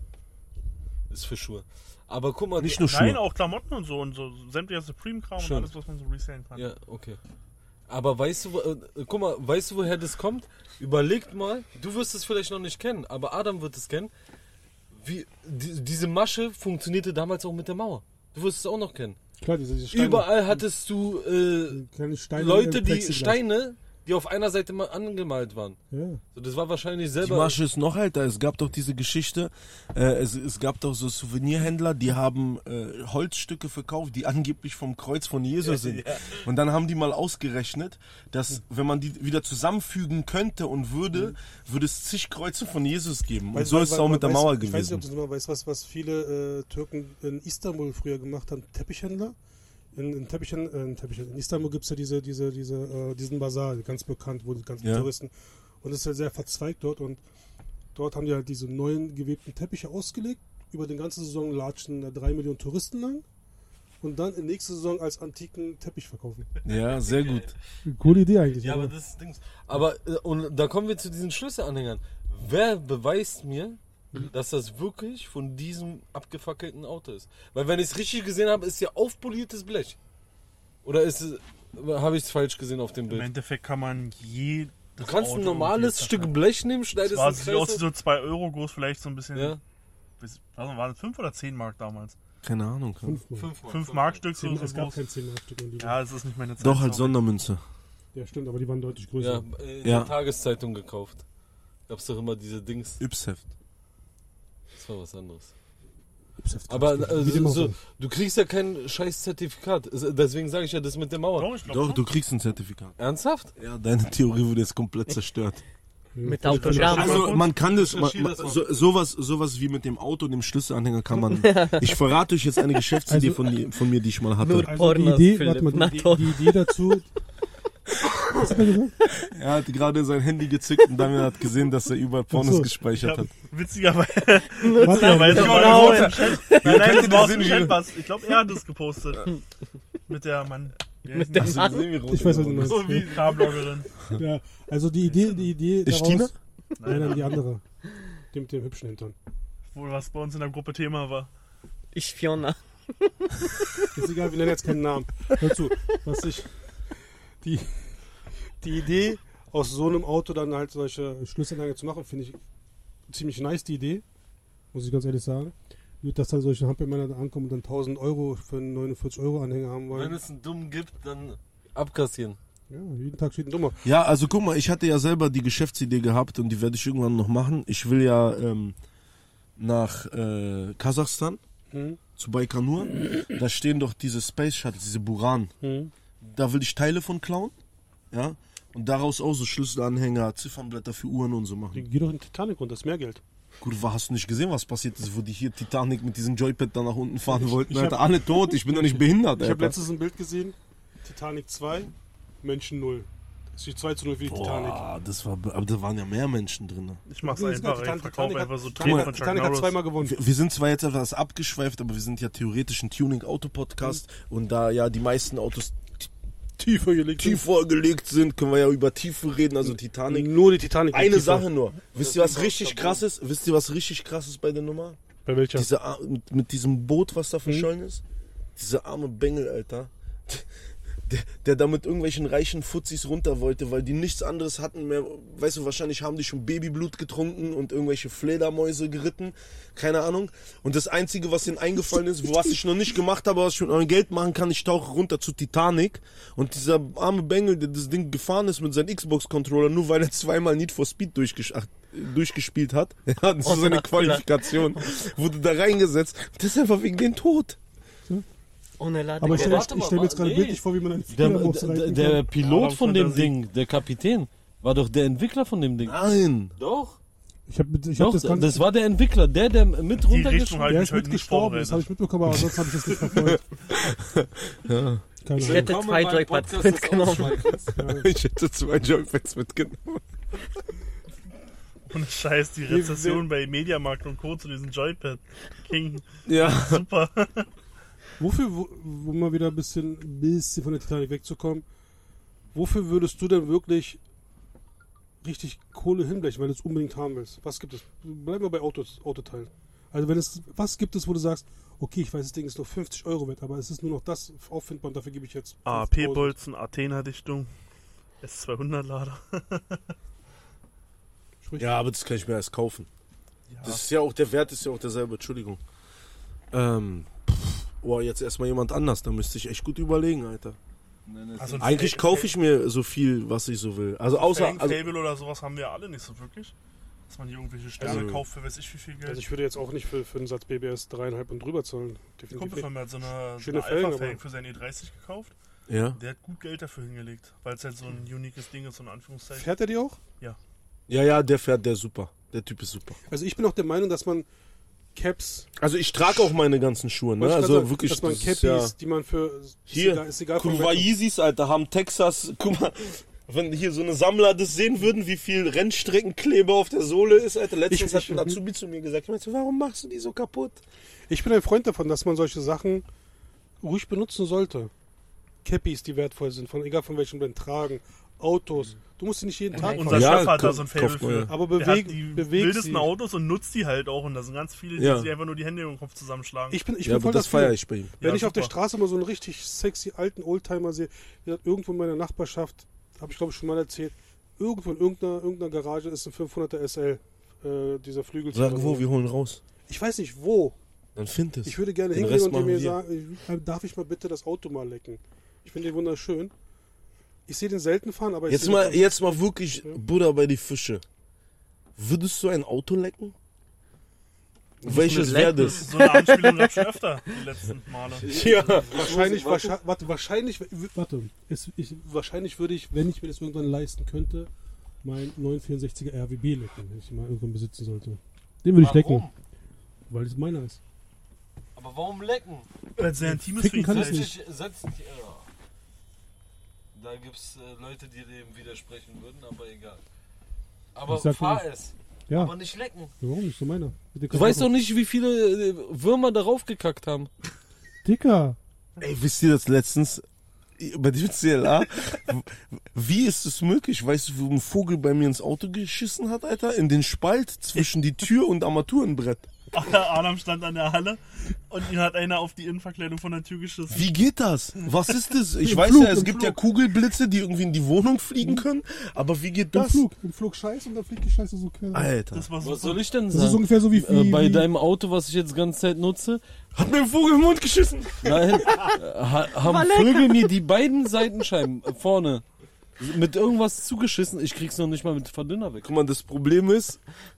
Ist für Schuhe. Aber guck mal, Nicht nur Nein, Schuhe. auch Klamotten und so und so sämtlicher Supreme-Kram und Schön. alles, was man so resellen kann. Ja, okay. Aber weißt du, wo- äh, guck mal, weißt du, woher das kommt? Überlegt mal, du wirst es vielleicht noch nicht kennen, aber Adam wird es kennen. Wie, die, diese Masche funktionierte damals auch mit der Mauer. Du wirst es auch noch kennen. Klar, diese, diese Steine. Überall hattest du äh, Kleine Steine Leute, im die Plexiglas. Steine, die auf einer Seite mal angemalt waren. Ja. So, das war wahrscheinlich Die selber. Masche ist noch älter. Es gab doch diese Geschichte. Äh, es, es gab doch so Souvenirhändler, die haben äh, Holzstücke verkauft, die angeblich vom Kreuz von Jesus sind. Und dann haben die mal ausgerechnet, dass wenn man die wieder zusammenfügen könnte und würde, würde es zig Kreuze von Jesus geben. Und Weißt- so weil- ist es weil- auch mit der weißt- Mauer Ich weiß nicht, gewesen. ob du das immer weißt, was, was viele äh, Türken in Istanbul früher gemacht haben. Teppichhändler. In, in, Teppichhändler, äh, in, Teppichhändler. in Istanbul gibt es ja diese, diese, diese, äh, diesen Basar, ganz bekannt, wo die ganzen Ja. Touristen. Und es ist ja sehr verzweigt dort. Und dort haben die halt diese neuen gewebten Teppiche ausgelegt. Über die ganze Saison latschen da drei Millionen Touristen lang. Und dann in nächster Saison als antiken Teppich verkaufen. Ja, sehr gut. Coole Idee eigentlich. Ja, oder? aber das ist Dings. Aber äh, und da kommen wir zu diesen Schlüsselanhängern. Wer beweist mir, dass das wirklich von diesem abgefackelten Auto ist? Weil wenn ich es richtig gesehen habe, ist ja aufpoliertes Blech. Oder ist es, habe ich es falsch gesehen auf dem Im Bild? Endeffekt kann man je... Du kannst ein normales Stück Blech nehmen, Das schneidest war einen sieht aus wie Kreis. so zwei Euro groß, vielleicht so ein bisschen... Ja, Bis, also waren das fünf oder zehn Mark damals? Keine Ahnung. Fünfmal. fünf Mark. fünf Mark Stück, so, Zehn, so es gab groß. kein zehn Mark Stück. und die- Ja, es ist nicht meine Zeit. Doch, als sorry. Sondermünze. Ja, stimmt, aber die waren deutlich größer. Ja, äh, in Ja. der Tageszeitung gekauft. Gab's doch immer diese Dings. Yps-Heft. Das war was anderes. Yps-Heft Aber gab's äh, nicht. Wie dem auch so, sei. du kriegst ja kein scheiß Zertifikat. Deswegen sage ich ja das mit der Mauer. Doch, ich glaub Doch, schon. du kriegst ein Zertifikat. Ernsthaft? Ja, deine Theorie wurde jetzt komplett zerstört. Mit Autogramm. Also man kann das, man, Recherchiere man, das mal. so, sowas, sowas wie mit dem Auto und dem Schlüsselanhänger kann man. Ich verrate euch jetzt eine Geschäftsidee Also- von, die, von mir, die ich mal hatte. Nur- Also die Pornos, Idee, Philipp, warte mal, na die, toll. die Idee dazu. Was hat er gesagt? Er hat gerade sein Handy gezückt und Damian hat gesehen, dass er überall Pornos Ach so. gespeichert hat. Witzigerweise. Warte, Weil ja, war Genau. aus dem Chat. Nein, nein, kennt das ihr war aus die dem Sinn- Chat was. Ich glaube, er hat das gepostet. Mit der Mann. Mit dem Mann. ich weiß, was du meinst. So wie K-Bloggerin. Ja, also die Idee, die Idee Ist daraus. Tina? Nein, nein, die andere. Die mit dem hübschen Hintern. Wohl was bei uns in der Gruppe Thema war. Ich Fiona. Ist egal, wir nennen jetzt keinen Namen. Hör zu, was ich. Die, die Idee, aus so einem Auto dann halt solche Schlüsselanhänger zu machen, finde ich ziemlich nice, die Idee. Muss ich ganz ehrlich sagen. Gut, dass dann solche Hampelmänner da ankommen und dann tausend Euro für einen neunundvierzig Euro Anhänger haben Wenn wollen. es einen Dummen gibt, dann abkassieren. Ja, jeden Tag steht ein Dummer. Ja, also guck mal, ich hatte ja selber die Geschäftsidee gehabt und die werde ich irgendwann noch machen. Ich will ja ähm, nach äh, Kasachstan, Hm? zu Baikonur. Da stehen doch diese Space Shuttles, diese Buran. Hm? Da will ich Teile von klauen. Ja. Und daraus auch so Schlüsselanhänger, Ziffernblätter für Uhren und so machen. Geh doch in Titanic runter, das ist mehr Geld. Gut, war, hast du nicht gesehen, was passiert ist, wo die hier Titanic mit diesem Joypad da nach unten fahren wollten? ich hab- Alter, alle tot, ich bin doch nicht behindert, Ich habe Alter. letztens ein Bild gesehen, Titanic zwei, Menschen null. Das steht zwei zu null für die Titanic. Boah, das war, aber da waren ja mehr Menschen drin. Ich mach's Das ist einfach. geil. Ich verkaufe hat- einfach so Titanic, Tränen von Chuck Titanic hat Norris. zweimal gewonnen. Wir, wir sind zwar jetzt etwas abgeschweift, aber wir sind ja theoretisch ein Tuning-Auto-Podcast und da ja die meisten Autos Tiefer gelegt. tiefer gelegt sind, können wir ja über Tiefe reden, also Titanic. Nur die Titanic. Eine tiefer. Sache nur. Wisst ihr, was richtig krass ist? Wisst ihr, was richtig krass ist bei der Nummer? Bei welcher? Diese, Ar- mit, mit diesem Boot, was da verschollen ist. Diese arme Bengel, Alter. Der, der da mit irgendwelchen reichen Fuzzis runter wollte, weil die nichts anderes hatten mehr. Weißt du, wahrscheinlich haben die schon Babyblut getrunken und irgendwelche Fledermäuse geritten. Keine Ahnung. Und das Einzige, was ihnen eingefallen ist, was ich noch nicht gemacht habe, was ich mit meinem Geld machen kann, ich tauche runter zu Titanic. Und dieser arme Bengel, der das Ding gefahren ist mit seinem Xbox-Controller, nur weil er zweimal Need for Speed durchgesch ach, durchgespielt hat. Ja, das ist seine Qualifikation. Wurde da reingesetzt. Das ist einfach wegen den Tod. Ohne Lade. Aber ich stelle Warte mal, stell mir jetzt gerade nee. bildlich vor, wie man einen Der, Fledermaus der, reiten der kann. Pilot Ja, von dem Fantasie. Ding, der Kapitän, war doch der Entwickler von dem Ding. Nein. Doch. Ich habe ich hab Doch, das das, Ganze... war der Entwickler, der, der mit Die Richtung runtergeschrieben habe der ich ist heute nicht mitgestorben, das habe vorbereitet. ich mitbekommen, aber sonst habe ich das nicht verfolgt. Ja. Keine Ich Ahnung. hätte zwei Joypads mitgenommen. Ich hätte zwei Joypads mitgenommen. Und Scheiß, die Rezession bei Mediamarkt und Co. zu diesem Joypad. King, Ja. super. Wofür, wo, wo mal wieder ein bisschen, bisschen von der Titanic wegzukommen, wofür würdest du denn wirklich richtig Kohle hinblechen, wenn du es unbedingt haben willst? Was gibt es? Bleiben wir bei Autos, Autoteilen. Also wenn es, was gibt es, wo du sagst, okay, ich weiß, das Ding ist nur fünfzig Euro wert, aber es ist nur noch das auffindbar und dafür gebe ich jetzt A P-Bolzen, Athena-Dichtung, S zweihundert-Lader. Sprich, Ja, aber das kann ich mir erst kaufen. Das ist ja auch, der Wert ist ja auch derselbe, Entschuldigung. Ähm, pff, oh, jetzt erstmal jemand anders, da müsste ich echt gut überlegen, Alter. Also ein Eigentlich Fa- kaufe ich mir so viel, was ich so will. Also außer, Fang, also, Fable oder sowas haben wir alle nicht so wirklich. Dass man hier irgendwelche Sterne Also- kauft für weiß ich wie viel Geld. Also ich würde jetzt auch nicht für, für einen Satz B B S dreieinhalb und drüber zahlen. Der Definitiv Kumpel nicht. von mir hat so eine, so Schöne eine Felgen, Alpha-Felgen aber- für seinen E dreißig gekauft. ja. Der hat gut Geld dafür hingelegt, weil es halt so ein uniques Ding ist, so in Anführungszeichen. Fährt er die auch? Ja, ja, der fährt, der super. Der Typ ist super. Also ich bin auch der Meinung, dass man Caps, Also ich trage auch meine ganzen Schuhe, ne? wollte ich grad Also sagen, wirklich, dass man das ist Cappies, ja die man für, ist hier, egal, ist egal von welchem- Yeezys, Alter, haben Texas, guck mal, wenn hier so eine Sammler das sehen würden, wie viel Rennstreckenkleber auf der Sohle ist, Alter. Letztens Ich- hat ich- ein Azubi zu mir gesagt, ich meinte, warum machst du die so kaputt? Ich bin ein Freund davon, dass man solche Sachen ruhig benutzen sollte. Cappies, die wertvoll sind, von egal von welchem Brand, tragen, Autos. Du musst sie nicht jeden Tag Unser Ja, Chef hat da kauf- so ein Fable kauft man für. ja. Aber Der beweg, hat die beweg wildesten sie. Autos und nutzt die halt auch. Und da sind ganz viele, die Ja. sich einfach nur die Hände über den Kopf zusammenschlagen. Ich bin, ich Ja, bin aber voll das dafür. feiere ich bei ihm. Wenn Ja, ich auf der super. Straße mal so einen richtig sexy alten Oldtimer sehe, wie gesagt, irgendwo in meiner Nachbarschaft, habe ich glaube ich schon mal erzählt, irgendwo in irgendeiner, irgendeiner Garage ist ein fünfhunderter S L, äh, dieser Flügel. Sag wo, wir holen raus. Ich weiß nicht wo. Dann find es. Ich würde gerne Den hingehen Rest und machen mir wir. sagen, äh, darf ich mal bitte das Auto mal lecken? Ich finde den wunderschön. Ich sehe den selten fahren, aber ich Jetzt sehe mal, den- jetzt mal wirklich Buddha bei die Fische. Würdest du ein Auto lecken? Welches wäre das? So eine Anspielung gab es schon öfter, die letzten Male. Ja. Wahrscheinlich, wahrscheinlich, warte, wahrscheinlich, warte, es, ich, wahrscheinlich würde ich, wenn ich mir das irgendwann leisten könnte, mein neun vierundsechziger R W B lecken, wenn ich ihn mal irgendwann besitzen sollte. Den würde ich lecken, weil es meiner ist. Aber warum lecken? Weil es sehr intim ist Ficken für kann ihn ich selbst. nicht. Setz dich, ja. Da gibt's äh, Leute, die dem widersprechen würden, aber egal. Aber Ich sag fahr nur- es. Ja, Aber nicht lecken. warum nicht so meiner? Bitte Du weißt doch nicht, wie viele äh, Würmer darauf gekackt haben. Dicker. Ey, wisst ihr das letztens? Bei dem C L A? Wie ist es möglich? Weißt du, wo ein Vogel bei mir ins Auto geschissen hat, Alter? In den Spalt zwischen die Tür und Armaturenbrett. Adam stand an der Halle und ihn hat einer auf die Innenverkleidung von der Tür geschissen. Wie geht das? Was ist das? Ich Im weiß Flug, ja, es im gibt Flug. ja Kugelblitze, die irgendwie in die Wohnung fliegen können. Aber wie geht Im das? Flug, im Flug scheiße und dann fliegt die Scheiße so quer. Alter. Das war so. Was soll ich denn Das ist sagen? ungefähr so wie, Äh, wie, bei wie deinem Auto, was ich jetzt die ganze Zeit nutze, Hat mir ein Vogel im Mund geschissen. nein, äh, ha, haben Vögel mir die beiden Seitenscheiben äh, vorne mit irgendwas zugeschissen. Ich krieg's noch nicht mal mit Verdünner weg. Guck mal, das Problem ist,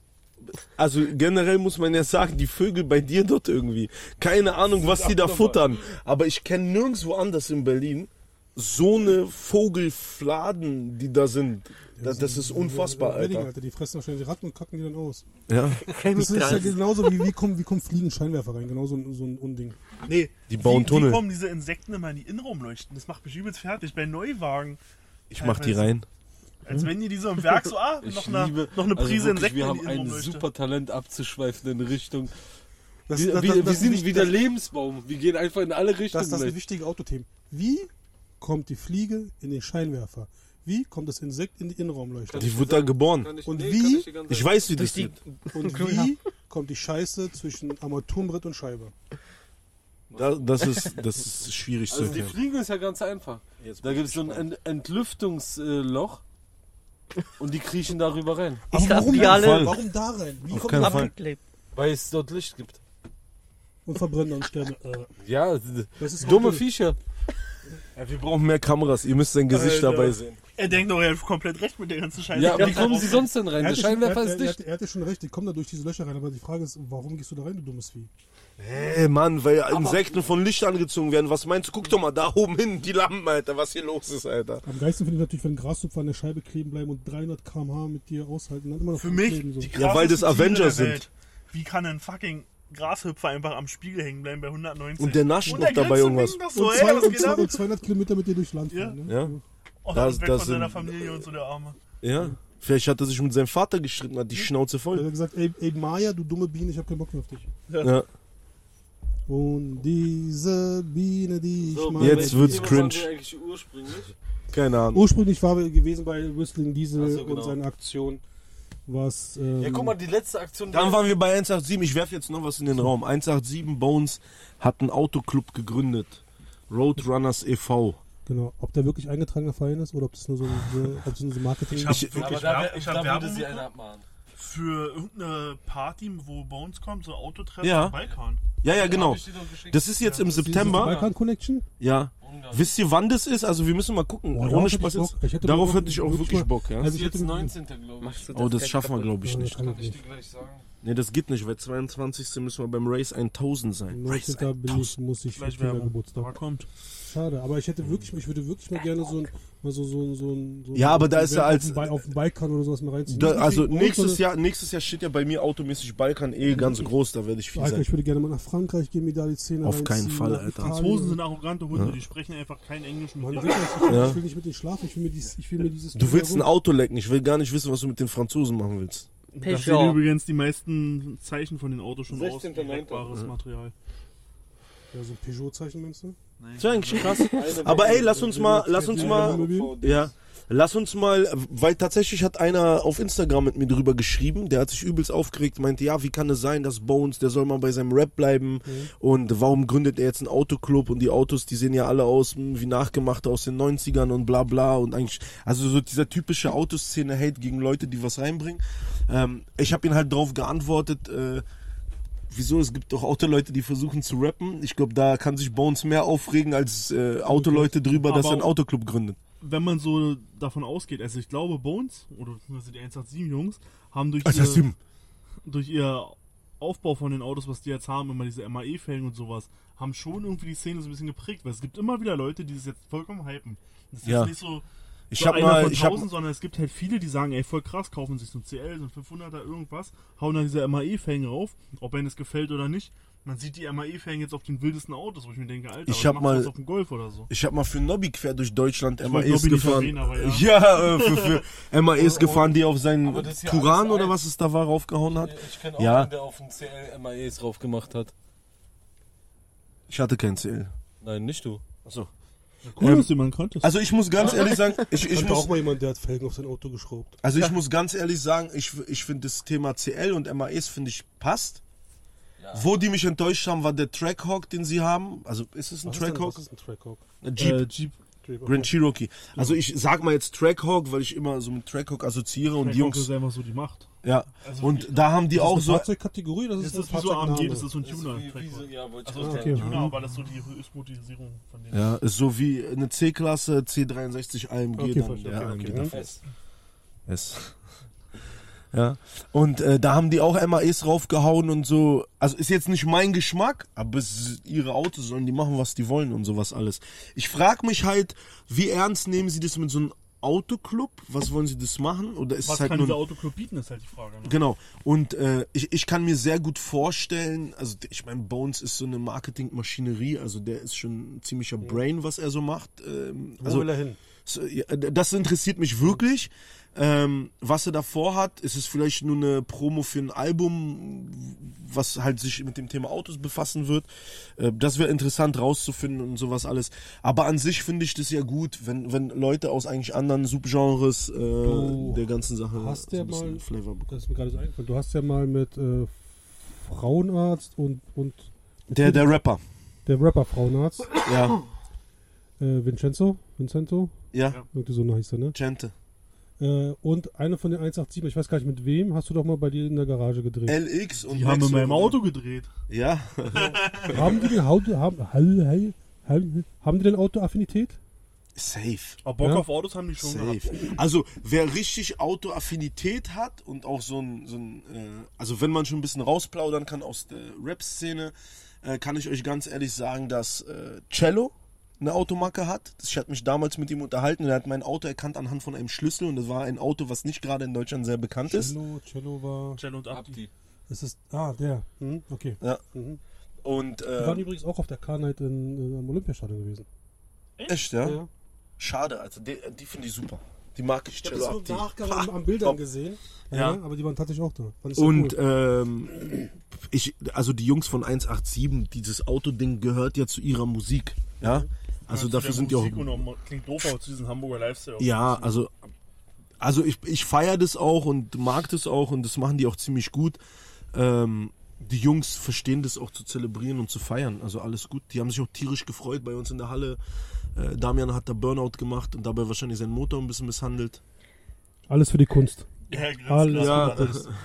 also generell muss man ja sagen, die Vögel bei dir dort irgendwie, keine Ahnung, was die da futtern, aber ich kenne nirgendwo anders in Berlin so eine Vogelfladen, die da sind. Das, das ist unfassbar, Wedding, Alter. Alter. Die fressen wahrscheinlich die Ratten und kacken die dann aus. Ja, Das ist ja genauso wie, wie kommen, wie kommen Fliegen Scheinwerfer rein, genau so, ein- so ein Unding. Nee, Die bauen wie, Tunnel. Wie kommen diese Insekten immer in die Innenraumleuchten? Das macht mich übelst fertig. Bei Neuwagen. ich mach die rein. Als wenn die die so im Werk so, ah, noch eine, liebe- noch eine also Prise wirklich, Insekten wir in haben die ein Innenraumleuchte. super Talent abzuschweifen in Richtung. Das, Wir, das, wir, das, wir das, sind ist wie der das, Lebensbaum. Wir gehen einfach in alle Richtungen. das, das sind gleich. wichtige Autothemen. Wie kommt die Fliege in den Scheinwerfer? Wie kommt das Insekt in die Innenraumleuchte? Die wird da geboren. Und wie, Ich weiß, wie das geht. und wie kommt die Scheiße zwischen Armaturenbrett und Scheibe? Da, das ist, das ist schwierig zu Also die erklären. Fliege ist ja ganz einfach. Da gibt es so ein Ent Entlüftungsloch und die kriechen darüber rein, Aber Ich hab warum, die da- alle warum da rein? Wie Auf kommt keinen das Fall. abgeklebt. weil es dort Licht gibt. und verbrennen dann Sterne? Äh, Ja, das ist dumme Auto- Viecher. Ja, wir brauchen mehr Kameras. Ihr müsst sein Gesicht Alter. dabei sehen. Er denkt doch, er hat komplett recht mit der ganzen Scheiße. Ja, wie kommen sie sonst denn rein? Er Der hatte schon- Scheinwerfer er, ist er, er, dicht. er hatte schon recht, die kommen da durch diese Löcher rein, aber die Frage ist, warum gehst du da rein, du dummes Vieh? Ey, Mann, weil Insekten von Licht angezogen werden. Was meinst du? Guck doch mal da oben hin, die Lampen, Alter, was hier los ist, Alter. Am geilsten finde ich natürlich, wenn Grashüpfer an der Scheibe kleben bleiben und dreihundert Kilometer pro Stunde mit dir aushalten. Dann immer noch Für mich, kleben, so. die Ja, weil das krassesten Tiere Avengers der sind. Welt. Wie kann ein fucking Grashüpfer einfach am Spiegel hängen bleiben bei hundertneunzig? Und der nascht Und noch der dabei grinst und irgendwas. winkt noch so, Und, ey, zwei, was und, geht zwei, ab? und zweihundert Kilometer mit dir durchs Land Ja. fahren. Ne? Ja, Und Das- das, weg das von seiner sind- Familie und so, der Arme. ja. Vielleicht hat er sich mit seinem Vater gestritten, hat die Schnauze Er voll. hat gesagt, ey, ey Maya, du dumme Biene, ich hab keinen Bock mehr auf dich. Ja. Und diese Biene, die ich So, meine. Jetzt wird's was cringe. waren wir eigentlich ursprünglich? Keine Ahnung. Ursprünglich war wir gewesen bei Whistling Diesel Ach so, genau. und seine Aktion, was. Ähm, Ja, guck mal, die letzte Aktion. Dann waren wir bei eins acht sieben. Ich werfe jetzt noch was in den Raum. eins acht sieben Bones hat einen Autoclub gegründet. Roadrunners e V Genau, ob der wirklich eingetragener Verein ist oder ob das nur so, so, ob das nur so Marketing Ich hab ist. Ich- wirklich aber da, Werb- wär- ich hab da würde Werbung sie einen bekommen abmahnen. für irgendeine Party, wo Bones kommt, so Autotreffen Ja. am Balkan. Ja, ja, genau. Hab ich dir doch geschickt. Das ist jetzt im Diese September. Balkan Connection? Ja. Ungarn. Wisst ihr, wann das ist? Also wir müssen mal gucken. Boah, Ohne darauf Spaß hätte ich jetzt. Bock. Ich hätte Darauf Bock, hätte ich auch wirklich wirklich mal- Bock, ja. Also Das ich ist jetzt hätte neunzehnten glaube ich. Machst du Oh, das direkt schaffen wir, kaputt? glaube ich, Ja, nicht. kann ich Kann ich nicht. dir gleich sagen. Nee, das geht nicht, weil zweiundzwanzigsten müssen wir beim Race tausend sein. Race neunzehnten bin ich, muss ich für Vielleicht Werbung. Kindergeburtstag. Aber kommt. Schade, aber ich hätte wirklich, ich würde wirklich mal gerne so ein, mal so, so, ein- so, ein- so ein- Ja, aber da so ein ist ja Event als- auf dem, Ba- auf dem Balkan oder sowas mal reinziehen. Da, Nicht also wegen uns, nächstes sondern- Jahr, nächstes Jahr steht ja bei mir automäßig Balkan eh ganz groß, da werde ich viel Alter, sein. ich würde gerne mal nach Frankreich gehen, mir da die Szene Auf keinen reinziehen, Fall, nach Alter. Italien. Franzosen sind arrogante Hunde, die sprechen einfach kein Englisch mit Mann, dir. Digga, ich, Ja. ich will nicht mit denen schlafen, ich will mir, dies, ich will mir dieses... Du willst ein Auto lecken, ich will gar nicht wissen, was du mit den Franzosen machen willst. Da stehen übrigens die meisten Zeichen von den Autos schon aus. sechzehnten neunten Leckbares Material. Ja, so ein Peugeot-Zeichen, meinst du? Nein. So eigentlich krass. Aber ey, lass uns mal, lass uns mal, ja, lass uns mal, weil tatsächlich hat einer auf Instagram mit mir drüber geschrieben, der hat sich übelst aufgeregt, meinte, ja, wie kann es sein, dass Bones, der soll mal bei seinem Rap bleiben und warum gründet er jetzt einen Autoclub und die Autos, die sehen ja alle aus hm, wie nachgemachte aus den neunzigern und bla bla und eigentlich, also so dieser typische Autoszene-Hate gegen Leute, die was reinbringen. Ähm, ich habe ihn halt drauf geantwortet, äh, wieso, es gibt doch Autoleute, die versuchen zu rappen. Ich glaube, da kann sich Bones mehr aufregen als äh, Autoleute drüber, dass er einen Aber- Autoclub gründet. Wenn man so davon ausgeht, also ich glaube, Bones, oder beziehungsweise die eins acht sieben Jungs, haben durch, eins acht sieben. ihr, durch ihr Aufbau von den Autos, was die jetzt haben, immer diese M A E-Felgen und sowas, haben schon irgendwie die Szene so ein bisschen geprägt, weil es gibt immer wieder Leute, die es jetzt vollkommen hypen. Das ist Ja. jetzt nicht so, Ich so hab einer mal, von ich hab, tausend, sondern es gibt halt viele, die sagen, ey, voll krass, kaufen sich so ein C L, so ein fünfhunderter irgendwas, hauen da diese M A E-Felgen rauf, ob ihnen das gefällt oder nicht. Man sieht die M A E-Felgen jetzt auf den wildesten Autos, wo ich mir denke, Alter, Ich was hab machst mal- du das auf dem Golf oder so? ich hab mal für Nobby quer durch Deutschland M A wollte Es Nobby nicht gefahren. erwähnen, aber ja. Ja, äh, für, für M A Es gefahren, die auf seinen Aber das ist ja Turan alles oder ein- was es da war, raufgehauen hat. Ich kenne auch Ja. einen, der auf den C L M A Es drauf gemacht hat. Ich hatte kein C L. Nein, nicht du. Achso. Cool, Ähm, dass du jemanden konntest. Also ich muss ganz ehrlich sagen, ich, Ich ich kannte auch muss, mal jemand, der hat Felgen auf sein Auto geschraubt. also ich muss ganz ehrlich sagen, ich, ich finde das Thema C L und M A Es finde ich passt. Wo die mich enttäuscht haben, war der Trackhawk, den sie haben. Also ist es ein Was ist denn- Trackhawk? Was ist ein Trackhawk? Ein Jeep. äh, Jeep. Grand Cherokee. Also ich sag mal jetzt Trackhawk, weil ich immer so mit Trackhawk assoziiere und die Trackhawk Jungs, ist einfach so die Macht. ja. Also Und da haben die Das auch ist eine so, Fahrzeugkategorie, das Das ist, ist ein wie so A M G, Fahrzeugname. das ist so ein Das ist Tuner. wie, wie so, Trackhawk. ja, wollte ich Also auch okay. sagen. okay. Tuner, weil das so die Höchstmotorisierung von denen ja, ist so wie eine C-Klasse, C dreiundsechzig A M G, Okay, dann verstehe, der okay, A M G okay. davor. S. S. Ja, und äh, da haben die auch M A Es raufgehauen und so. Also ist jetzt nicht mein Geschmack, aber es ist ihre Autos, sollen die machen, was die wollen und sowas alles. Ich frag mich halt, wie ernst nehmen sie das mit so einem Autoclub? Was wollen sie das machen? Oder ist Was es halt kann nur dieser Autoclub bieten, ist halt die Frage. Ne? Genau. Und äh, ich, ich kann mir sehr gut vorstellen, also ich meine, Bones ist so eine Marketingmaschinerie, also der ist schon ein ziemlicher Brain, was er so macht. Ähm, Wo also will er hin? so, ja, das interessiert mich wirklich. Ähm, was er davor hat, ist es vielleicht nur eine Promo für ein Album, was halt sich mit dem Thema Autos befassen wird. Äh, das wäre interessant rauszufinden und sowas alles. Aber an sich finde ich das ja gut, wenn, wenn Leute aus eigentlich anderen Subgenres äh, der ganzen Sache hast so ja ein bisschen mal- Flavor bekommen. Das ist mir gerade so eingefallen. Du hast ja mal mit äh, Frauenarzt und, und Der, der Rapper. der Rapper Frauenarzt, Ja, äh, Vincenzo, Vincenzo, ja, irgendwie so heißt er, ne? Gente. Äh, und eine von den eins acht sieben, ich weiß gar nicht mit wem, hast du doch mal bei dir in der Garage gedreht. L X und Die haben Max in meinem oder- Auto gedreht. Ja, haben die den Auto, haben, haben, haben die denn Autoaffinität? Safe. Aber Bock Ja. auf Autos haben die schon Safe. gehabt. Also wer richtig Autoaffinität hat und auch so ein, so ein äh, also wenn man schon ein bisschen rausplaudern kann aus der Rap-Szene, äh, kann ich euch ganz ehrlich sagen, dass äh, Cello eine Automarke hat. Ich hatte mich damals mit ihm unterhalten und er hat mein Auto erkannt anhand von einem Schlüssel und das war ein Auto, was nicht gerade in Deutschland sehr bekannt ist. Cello, Cello war. Cello und Abdi. Das ist. Ah, der. Hm, okay. Ja. Mhm. Und Die waren äh, übrigens auch auf der Car-Night in, äh, am Olympiastadion gewesen. echt, ja? Ja. Schade, also die, die finde ich super. Die mag ich, Ich habe Cello das Abdi. im Nachgang am, am Bildern top. gesehen. Ja. Ja. Aber die waren tatsächlich auch da. Fand ich sehr Und cool. ähm, ich, also die Jungs von eins acht sieben, dieses Autoding gehört ja zu ihrer Musik, ja. Also Ja, dafür zu sind der die auch. Musik und auch, klingt doof, aber zu diesem Hamburger Lifestyle. auch. Ja, also, also ich, ich feiere das auch und mag das auch und das machen die auch ziemlich gut. Ähm, die Jungs verstehen das auch zu zelebrieren und zu feiern, also alles gut. Die haben sich auch tierisch gefreut bei uns in der Halle. Äh, Damian hat da Burnout gemacht und dabei wahrscheinlich seinen Motor ein bisschen misshandelt. Alles für die Kunst. Ja, grinst Alles grad. für die Kunst.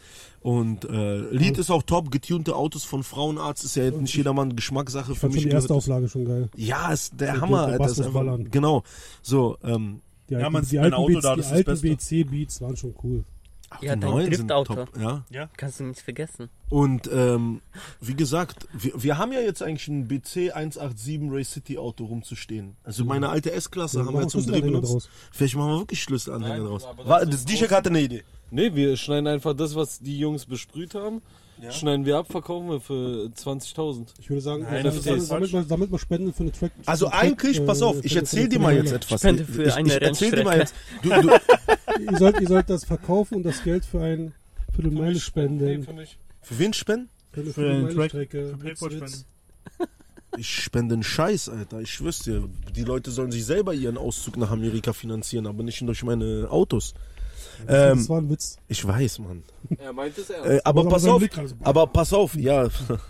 Und äh, Lied ist auch top, getunte Autos von Frauenarzt ist ja jetzt nicht jedermann Geschmackssache. Ich Für fand mich schon die erste gehört das- Auflage schon geil. Ja, ist der Der- Hammer, der Alter. Bass Ist muss einfach, ballern. genau. So, ähm, Die Ja, alten, man die sieht mein alten, Auto Beats, da, die das ist das alten Beste. B C-Beats waren schon cool. auch Ja, die dein neuen sind Driftauto. top. Ja. Ja, Kannst du nicht vergessen. Und ähm, wie gesagt, wir, wir haben ja jetzt eigentlich ein B C eins acht sieben Race City Auto rumzustehen. Also meine alte S-Klasse Ja, haben wir machen zum Dreh Schlüsselanhänger benutzt. draus. Vielleicht machen wir wirklich Schlüsselanhänger Nein, draus. aber War, das das ist D-Check hatte eine Idee. Nee, wir schneiden einfach das, was die Jungs besprüht haben, schneiden wir ab, verkaufen wir für zwanzigtausend. Ich würde sagen, Nein, äh, das ist sammelt, jetzt sammelt, falsch. mal, sammelt mal Spenden für eine Track. Also für eine eigentlich, Track, pass äh, auf, ich für- erzähl für- dir für mal eine jetzt Highlight. etwas. Spende für ich, eine ich erzähl dir mal Rennstrecke. jetzt. Du, du, ihr, sollt, ihr sollt das verkaufen und das Geld für ein Viertelmeile spenden. für mich. für wen spenden? Für eine Für den Track, Viertelmeile-Strecke. für Paypal Witz, Witz. spenden. Ich spende einen Scheiß, Alter. Ich schwör's dir. Die Leute sollen sich selber ihren Auszug nach Amerika finanzieren, aber nicht durch meine Autos. Ähm, Das war ein Witz. ich weiß, Mann. Er meint es ernst. Äh, aber Aber pass sein auf, Blick also- aber pass auf, ja.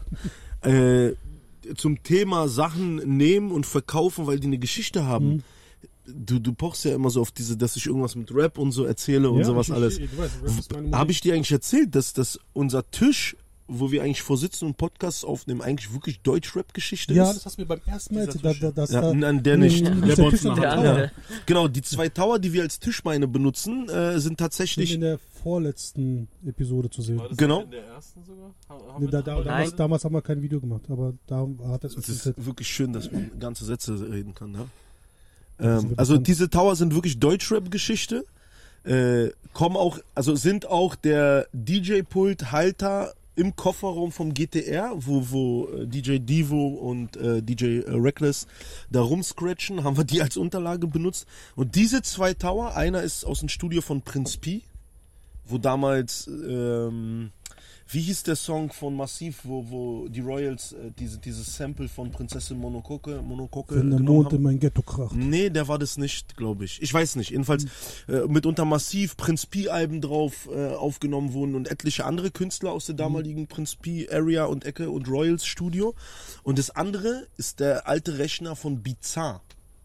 äh, zum Thema Sachen nehmen und verkaufen, weil die eine Geschichte haben. Mhm. Du, du pochst ja immer so auf diese, dass ich irgendwas mit Rap und so erzähle und Ja, sowas ich- ich- alles. du weißt, Rap ist meine Musik. Habe ich dir eigentlich erzählt, dass, dass unser Tisch, wo wir eigentlich vorsitzen und Podcasts aufnehmen, eigentlich wirklich Deutsch-Rap-Geschichte Ja, ist? das hast du mir beim ersten Mal Dieser erzählt. Da, da, das, Ja, da, nein, der nicht. Nee, Der der bei uns Tisch nach an Der der Hause. Tower. andere. Genau, die zwei Tower, die wir als Tischbeine benutzen, äh, sind tatsächlich. In der vorletzten Episode zu sehen. War das Genau. in der ersten sogar? Haben- haben Nee, wir da, das da, mal- damals, Nein. damals haben wir kein Video gemacht, aber da hat er es Es erzählt. ist wirklich schön, dass man ganze Sätze reden kann. Ja? Das Ähm, ist also bekannt. diese Tower sind wirklich Deutschrap-Geschichte. Äh, kommen auch, also sind auch der D J-Pult-Halter im Kofferraum vom G T R, wo, wo äh, D J Devo und äh, D J Reckless da rumscratchen, haben wir die als Unterlage benutzt. Und diese zwei Tower, einer ist aus dem Studio von Prinz Pi, wo damals, ähm, wie hieß der Song von Massiv, wo, wo die Royals äh, diese, dieses Sample von Prinzessin Monokoke, Monokoke Wenn der genommen Mond haben? in mein Ghetto kracht. Nee, der war das nicht, glaube ich. Ich weiß nicht. Jedenfalls äh, mitunter massiv Prinz Pi-Alben drauf äh, aufgenommen wurden und etliche andere Künstler aus der damaligen Prinz Pi-Area und Ecke und Royals Studio. Und das andere ist der alte Rechner von Bizarre.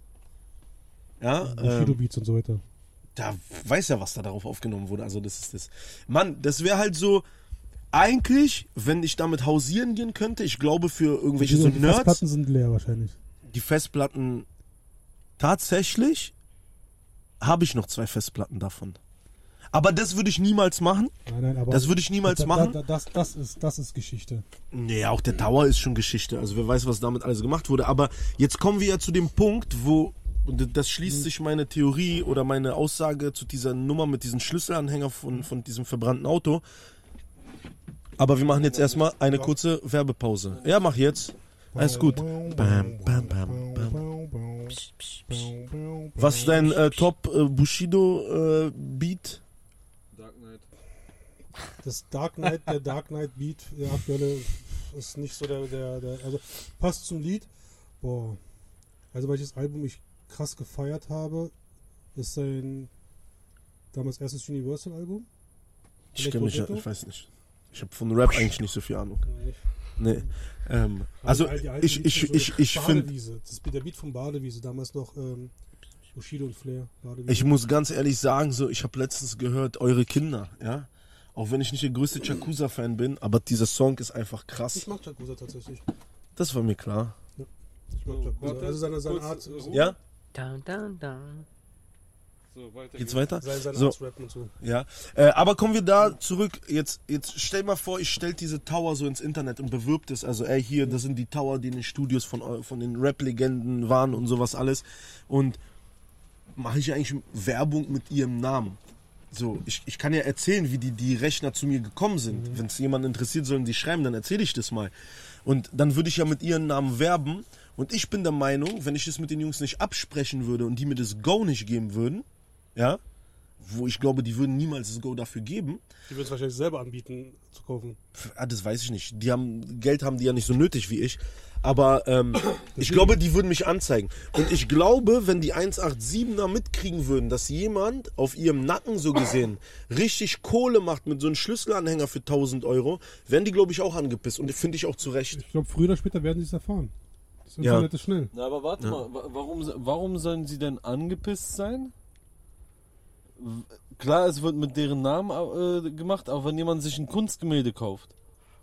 Ja, Bushido ähm, Beats und so weiter. da weiß ja, was da darauf aufgenommen wurde. Also das ist das. Mann, das wäre halt so. Eigentlich, wenn ich damit hausieren gehen könnte, ich glaube für irgendwelche Die, so die Nerds, Festplatten sind leer wahrscheinlich. die Festplatten tatsächlich habe ich noch zwei Festplatten davon. Aber das würde ich niemals machen. Nein, nein, aber Das würde ich niemals da, machen. Da, da, das, das, ist, das ist Geschichte. Nee, auch der Tower ist schon Geschichte. Also wer weiß, was damit alles gemacht wurde. Aber jetzt kommen wir ja zu dem Punkt, wo, und das schließt sich meine Theorie oder meine Aussage zu dieser Nummer mit diesem Schlüsselanhänger von, von diesem verbrannten Auto. Aber wir machen jetzt erstmal eine kurze Werbepause. Ja, mach jetzt. Alles gut. Bam, bam, bam, bam. Was ist dein äh, Top äh, Bushido äh, Beat? Dark Knight. Das Dark Knight, der Dark Knight Beat, der aktuelle, ist nicht so der, der, der, also passt zum Lied. Boah. Also welches Album ich krass gefeiert habe, ist sein damals erstes Universal Album. Ich kenne mich, ja- Elektro-Ghetto? ich weiß nicht. Ich habe von Rap eigentlich nicht so viel Ahnung. Nee. Ähm, also all die alten ich, Lieder, ich, so ich, ich finde, Badewiese. Das, der Beat von Badewiese, damals noch ähm, Bushido und Flair. Badewiese. ich muss ganz ehrlich sagen, so ich habe letztens gehört, eure Kinder, ja. Auch wenn ich nicht der größte Chakusa-Fan bin, aber dieser Song ist einfach ich krass. mag Jakuza tatsächlich. Das war mir klar. Ich mag So, Jakuza. warte, Also seine, seine kurz, Art. Ruhe. Ja? Down, down, down. So, weiter Geht's weiter? Sei seine So. Art rappen und so. Ja, äh, aber kommen wir da zurück. Jetzt, jetzt stell mal vor, ich stell diese Tower so ins Internet und bewirbt es. Also, ey, hier, das sind die Tower, die in den Studios von, eu- von den Rap-Legenden waren und sowas alles. Und mache ich eigentlich Werbung mit ihrem Namen. So, ich, ich kann ja erzählen, wie die, die Rechner zu mir gekommen sind. Mhm. Wenn es jemand interessiert, sollen die schreiben, dann erzähle ich das mal. Und dann würde ich ja mit ihren Namen werben. Und ich bin der Meinung, wenn ich das mit den Jungs nicht absprechen würde und die mir das Go nicht geben würden, ja, wo ich glaube, die würden niemals das Go dafür geben. Die würden es wahrscheinlich selber anbieten, zu kaufen. Ah, das weiß ich nicht. Die haben Geld haben die ja nicht so nötig wie ich. Aber ähm, ich glaube, die würden mich anzeigen. Und ich glaube, wenn die hundertsiebenundachtziger mitkriegen würden, dass jemand auf ihrem Nacken so gesehen richtig Kohle macht mit so einem Schlüsselanhänger für tausend Euro, wären die, glaube ich, auch angepisst. Und finde ich auch zu Recht. Ich glaube, früher oder später werden sie es erfahren. Das Ja. Internet ist schnell. Na, aber warte mal, wa- warum, warum sollen sie denn angepisst sein? W- Klar, es wird mit deren Namen äh, gemacht, aber wenn jemand sich ein Kunstgemälde kauft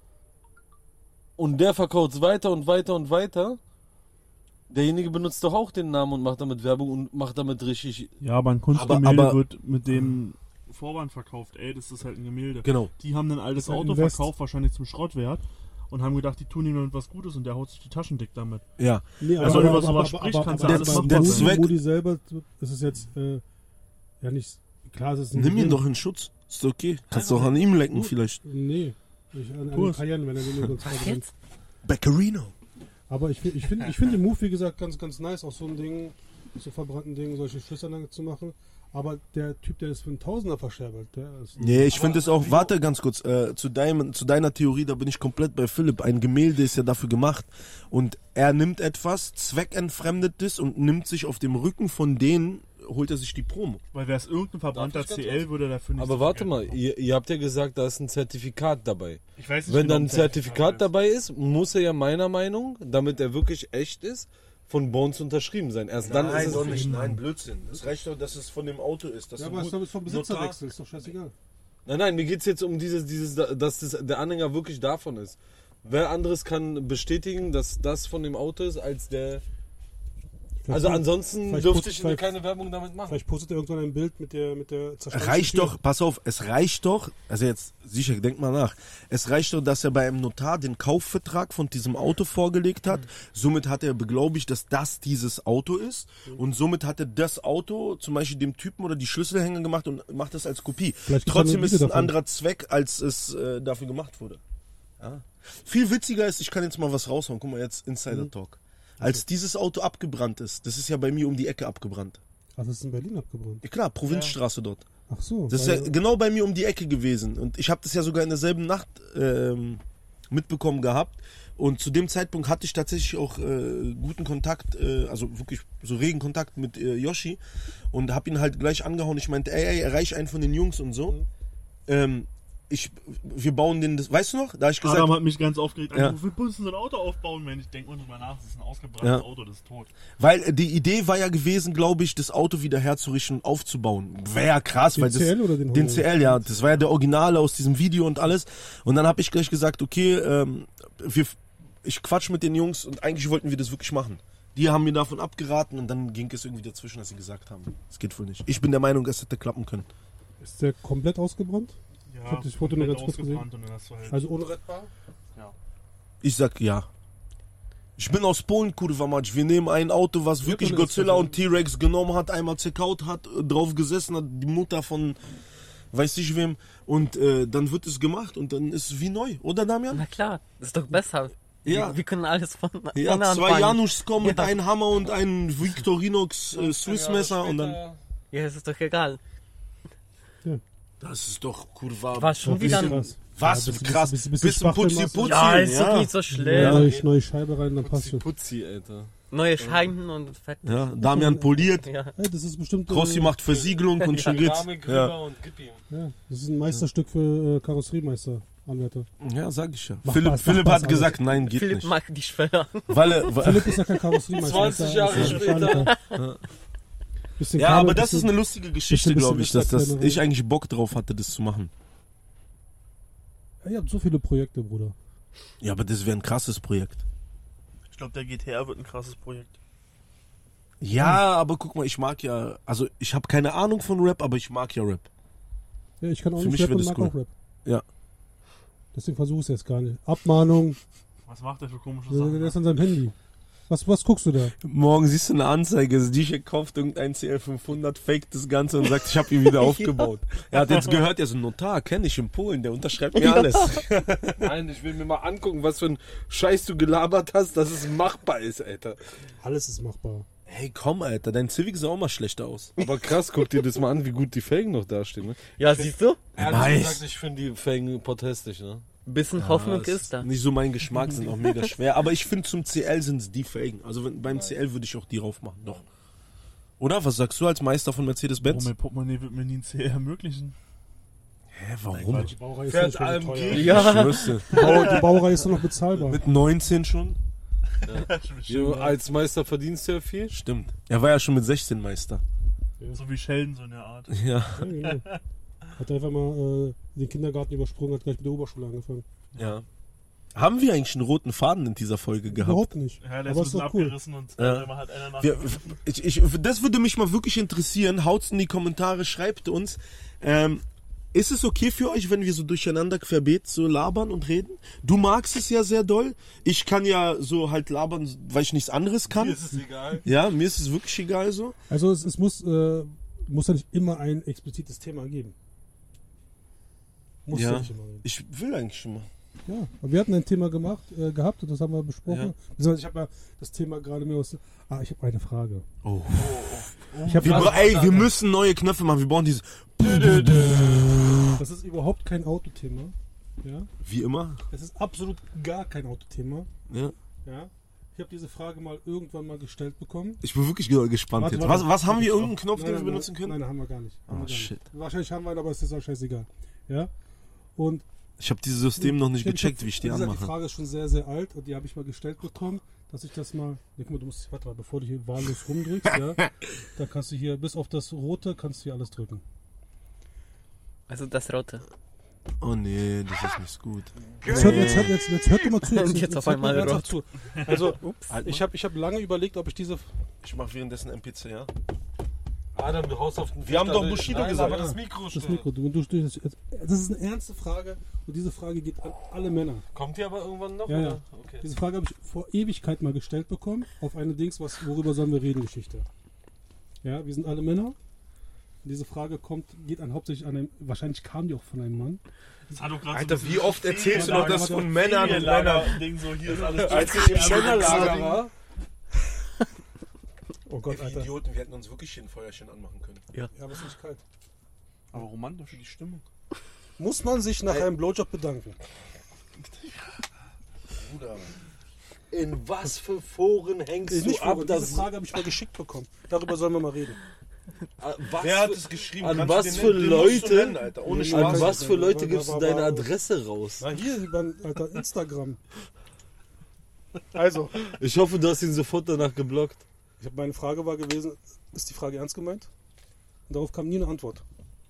und der verkauft es weiter und weiter und weiter, derjenige benutzt doch auch den Namen und macht damit Werbung und macht damit richtig... Ja, aber ein Kunstgemälde Aber- aber- wird mit dem Vorwand verkauft. Ey, das ist halt ein Gemälde. Genau. Die haben ein altes Das ist halt Auto Invest. verkauft, wahrscheinlich zum Schrottwert. Und haben gedacht, die tun ihm damit was Gutes und der haut sich die Taschen dick damit. Ja. Nee, Also, über sowas spricht, kannst du alles aber machen. Der Modi- Zweck- Modi selber, das ist jetzt, äh, ja nicht, klar, es ist ein Nimm ihn Gewinn. doch in Schutz. Ist okay. Kannst doch an ihm lecken vielleicht. Nee, ich, an, an Tu den es. Cayenne, wenn er den uns Was jetzt? Beccarino. Aber ich, find- ich finde ich find den Move, wie gesagt, ganz, ganz nice, auch so ein Ding, so verbrannten Ding, solche Schlüsselanlage zu machen. Aber der Typ, der das für einen Tausender verscherbelt, der ist... Nee, ich finde es auch, warte ganz kurz, äh, zu, deinem, zu deiner Theorie, da bin ich komplett bei Philipp. Ein Gemälde ist ja dafür gemacht. Und er nimmt etwas, zweckentfremdet es und nimmt sich auf dem Rücken von denen, holt er sich die Promo. Weil wäre es irgendein verbrannter Darf ich ganz C L, würde er dafür nicht Aber so warte viel mal, Geld bekommen. ihr, ihr habt ja gesagt, da ist ein Zertifikat dabei. Ich weiß nicht, Wenn genau, dann ein ob Zertifikat ist. dabei ist, muss er ja meiner Meinung, damit er wirklich echt ist, von Bones unterschrieben sein. Erst dann ist es nicht, nein, Blödsinn. Es reicht doch, dass es von dem Auto ist. Dass Ja, du aber es gut- soll vom Besitzer Notar- wechseln, ist doch scheißegal. Nein, nein, mir geht's jetzt um dieses, dieses, dass das, der Anhänger wirklich davon ist. Wer anderes kann bestätigen, dass das von dem Auto ist, als der... Also ansonsten vielleicht dürfte put- ich vielleicht- keine Werbung damit machen. Vielleicht postet er irgendwann ein Bild mit der, mit der zerstörten Reicht Tür. doch, pass auf, es reicht doch, also jetzt sicher, denk mal nach, es reicht doch, dass er bei einem Notar den Kaufvertrag von diesem Auto vorgelegt hat, somit hat er beglaubigt, dass das dieses Auto ist und somit hat er das Auto zum Beispiel dem Typen oder die Schlüsselhänger gemacht und macht das als Kopie. Vielleicht gibt's da Trotzdem ein ist es Video ein davon. anderer Zweck, als es äh, dafür gemacht wurde. Ja. Viel witziger ist, ich kann jetzt mal was raushauen, guck mal jetzt Insider Talk. Als dieses Auto abgebrannt ist, das ist ja bei mir um die Ecke abgebrannt. Ach, das ist in Berlin abgebrannt. Ja klar, Provinzstraße dort. Ach so. Das ist weil- ja genau bei mir um die Ecke gewesen. Und ich habe das ja sogar in derselben Nacht ähm, mitbekommen gehabt. Und zu dem Zeitpunkt hatte ich tatsächlich auch äh, guten Kontakt, äh, also wirklich so regen Kontakt mit äh, Yoshi. Und habe ihn halt gleich angehauen. Ich meinte, ey, ey, erreich einen von den Jungs und so. Ähm, ich, wir bauen den, das, weißt du noch? Da hab ich gesagt, Adam hat mich ganz aufgeregt. Ja. Ja. Wir müssen so ein Auto aufbauen, wenn ich denke mal drüber nach, das ist ein ausgebranntes Ja. Auto, das ist tot. weil äh, die Idee war ja gewesen, glaube ich, das Auto wieder herzurichten und aufzubauen. Wäre ja krass, Den weil das... C L oder den Den Honda? C L, ja. Das war ja der Originale aus diesem Video und alles. Und dann habe ich gleich gesagt, okay, ähm, wir, ich quatsch mit den Jungs und eigentlich wollten wir das wirklich machen. Die haben mir davon abgeraten und dann ging es irgendwie dazwischen, dass sie gesagt haben, es geht wohl nicht. Ich bin der Meinung, es hätte klappen können. Ist der komplett ausgebrannt? Ja, Ich hab das Foto nur komplett ganz kurz gesehen. ausgebrannt und dann hast du halt Also unrettbar? Ich sag ja. Ich bin aus Polen, kurwa Matsch. Wir nehmen ein Auto, was wirklich dann ist Godzilla das- und T-Rex genommen hat, einmal zerkaut hat, äh, drauf gesessen hat, die Mutter von weiß ich wem. Und äh, dann wird es gemacht und dann ist es wie neu, oder Damian? Na klar, das ist doch besser. Ja. Wir, wir können alles von Ja, vorne zwei anfangen. Janusz kommen mit Ja. einem Hammer und einem Victorinox äh, Swissmesser und dann. Ja, das ist doch egal. Das ist doch kurva. War schon Doch, wieder bisschen ein... krass. Was? Ja, bisschen- krass. bisschen- Bisschen, bisschen putzi Spachtelmasse. putzi. Ja, ist doch ja. nicht so schlimm. Neue, neue Scheibe rein, dann passt schon. Putzi, Alter. Neue Scheiben und Fett. Ja, Damian poliert. Ja. Hey, das ist bestimmt. Rossi äh, macht Versiegelung und schon geht's. Ja. und gib ihm. Ja, das ist ein Meisterstück für äh, Karosseriemeister. Anwärter. ja, sag ich ja. Mach Philipp, Spaß, Philipp mach hat Spaß, gesagt, nein, geht Philipp nicht. mag die Schweller. Weil, er- weil, Philipp ist ja kein Karosseriemeister. zwanzig ist ja- Jahre ist ja später. Mechaniker. Bisschen ja, Kabel, aber das bisschen- ist eine lustige Geschichte, bisschen glaube ich, dass das, Netzwerk- ich eigentlich Bock drauf hatte, das zu machen. Ja, ihr habt so viele Projekte, Bruder. Ja, aber das wäre ein krasses Projekt. Ich glaube, der G T R wird ein krasses Projekt. Ja, aber guck mal, ich mag ja, also ich habe keine Ahnung von Rap, aber ich mag ja Rap. Ja, ich kann auch Für nicht mich Rap wird und es mag cool. auch Rap. Ja. Deswegen versuche ich es jetzt gar nicht. Abmahnung, Was macht der für komische der, Sachen? der ist an seinem Handy. Was, was guckst du da? Morgen siehst du eine Anzeige, also D-J kauft irgendein C L fünfhundert, faked das Ganze und sagt, ich habe ihn wieder aufgebaut. Er hat jetzt gehört, er ist ein Notar, kenne ich in Polen, der unterschreibt mir alles. Nein, ich will mir mal angucken, was für ein Scheiß du gelabert hast, dass es machbar ist, Alter. Alles ist machbar. Hey, komm, Alter, dein Civic sah auch mal schlechter aus. Aber krass, guck dir das mal an, wie gut die Felgen noch dastehen, ne? Ja, siehst du? Ehrlich Nice. gesagt, ich finde die Felgen protestisch, ne? Ein bisschen Hoffnung Ja, ist da. Nicht so mein Geschmack, sind auch mega schwer. Aber ich finde, zum C L sind es die Felgen. Also wenn, beim C L würde ich auch die rauf machen, doch. Oder? Was sagst du als Meister von Oh, Mercedes-Benz? mein Portemonnaie wird mir nie ein C R ermöglichen. Hä, warum? Die Baureihe ist Fährt nicht mehr so A M G? teuer. Ja, Schlüssel. Bau, die Baureihe ist doch noch bezahlbar. Mit neunzehn schon? Jo, als Meister verdienst du ja viel. Stimmt. Er war ja schon mit sechzehn Meister. So wie Sheldon, so in der Art. Ja. Ja, genau. Hat einfach mal äh, den Kindergarten übersprungen, hat gleich mit der Oberschule angefangen. Ja. Haben wir eigentlich einen roten Faden in dieser Folge gehabt? Überhaupt nicht. Ja, der Aber ist ist ein bisschen doch cool. abgerissen und Ja. äh, man hat einer nach. Wir, ich, ich, das würde mich mal wirklich interessieren. Haut's in die Kommentare, schreibt uns. Ähm, ist es okay für euch, wenn wir so durcheinander querbeet so labern und reden? Du magst es ja sehr doll. Ich kann ja so halt labern, weil ich nichts anderes kann. es egal. Ja, mir ist es wirklich egal so. Also es, es muss, äh, muss ja nicht immer ein explizites Thema geben. Muss ja, Ja. nicht immer geben. Ich will eigentlich schon mal. Ja, aber wir hatten ein Thema gemacht, äh, gehabt und das haben wir besprochen. Beziehungsweise Ich habe ja das Thema gerade mir aus. Ah, ich habe eine Frage. Oh. Ich hab Wir, gerade- bra- ey, wir müssen neue Knöpfe machen. Wir brauchen dieses. Das ist überhaupt kein Autothema. Ja, Wie immer. es ist absolut gar kein Autothema. Ja. Ja, ich habe diese Frage mal irgendwann mal gestellt bekommen. Ich bin wirklich ge- gespannt Warte, jetzt. warte. Was, was haben wir? Irgendeinen Knopf, Nein, den nein, wir benutzen können? Nein, nein, haben wir gar nicht. Haben Oh, wir gar shit. Nicht. Wahrscheinlich haben wir ihn, aber es ist auch scheißegal. Ja, und Ich habe dieses System noch nicht Ja, gecheckt, hab- wie ich die wie gesagt, Die anmache. Frage ist schon sehr, sehr alt und die habe ich mal gestellt bekommen, dass ich das mal. Ja, guck mal, du musst, warte mal, bevor du hier wahllos rumdrückst, ja, da kannst du hier, bis auf das Rote, kannst du hier alles drücken. also das Rote. Oh nee, das ist nicht gut. Jetzt hört, jetzt, hört, jetzt, jetzt hört doch mal zu. Und jetzt auf hört einmal mal ernsthaft rot. zu. Also, ich habe ich hab lange überlegt, ob ich diese. Ich mache währenddessen M P C, ja? Adam, du haust auf den Wir haben doch Nein, Bushido nein, gesagt. aber das Mikro Das schnell. Mikro. Du, du, du, das das ist eine ernste Frage und diese Frage geht an alle Männer. Kommt die aber irgendwann noch? Ja, ja. oder? Okay. Diese Frage habe ich vor Ewigkeit mal gestellt bekommen auf eine Dings, was, worüber sollen wir reden, Geschichte. Ja, wir sind alle Männer. Diese Frage kommt, geht an hauptsächlich an einen, wahrscheinlich kam die auch von einem Mann. Das hat doch gerade Alter, so ein wie oft bisschen erzählst du noch das von Männern und Männern? Ding so, hier ist alles Als ich im Männerlager war, Oh Gott, Ey, wie Alter. Idioten, wir hätten uns wirklich hier ein Feuerchen anmachen können. Ja, aber es ist nicht kalt. Aber romantisch für die Stimmung. Muss man sich nach einem Blowjob bedanken? Bruder. in was für Foren hängst Äh, du nicht ab, vor, dass diese Frage habe ich mal geschickt bekommen. Darüber sollen wir mal reden. was Wer hat für- es geschrieben? an Kannst du was den für nennen? Den musst du Leute- nennen, Alter. Ohne An An Spaß. was für Leute War- gibst du war- deine war- Adresse raus? Na hier, über Alter, Instagram. Also, Ich hoffe, du hast ihn sofort danach geblockt. ich hab, meine Frage war gewesen, ist die Frage ernst gemeint? Und darauf kam nie eine Antwort.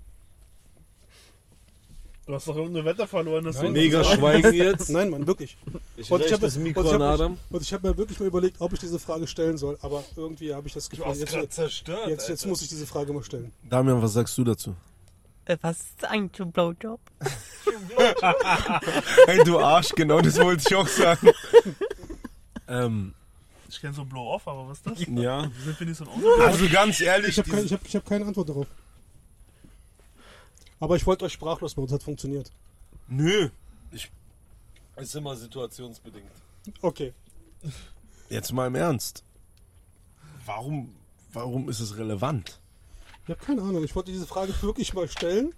Du hast doch irgendein Wetter verloren. Das Nein, so Mega Schweigen jetzt. Nein, Mann, wirklich. Ich Und ich reiche habe das Mikro und ich an hab- Adam. Und ich habe mir wirklich mal überlegt, ob ich diese Frage stellen soll, aber irgendwie habe ich das Gefühl, jetzt, jetzt, zerstört. jetzt, jetzt muss ich diese Frage mal stellen. Damian, was sagst du dazu? Äh, Was ist ein Blowjob? Hey, du Arsch, genau das wollte ich auch sagen. ähm, Ich kenne so Blow-Off, aber was ist das? ja. Wieso finde ich so ein Auto? Also ganz ehrlich, Ich habe kein, diese- ich hab, ich hab keine Antwort darauf. Aber ich wollte euch sprachlos machen, es hat funktioniert. nö. Ist immer situationsbedingt. Okay. Jetzt mal im Ernst. Warum, warum ist es relevant? Ich habe keine Ahnung, ich wollte diese Frage wirklich mal stellen.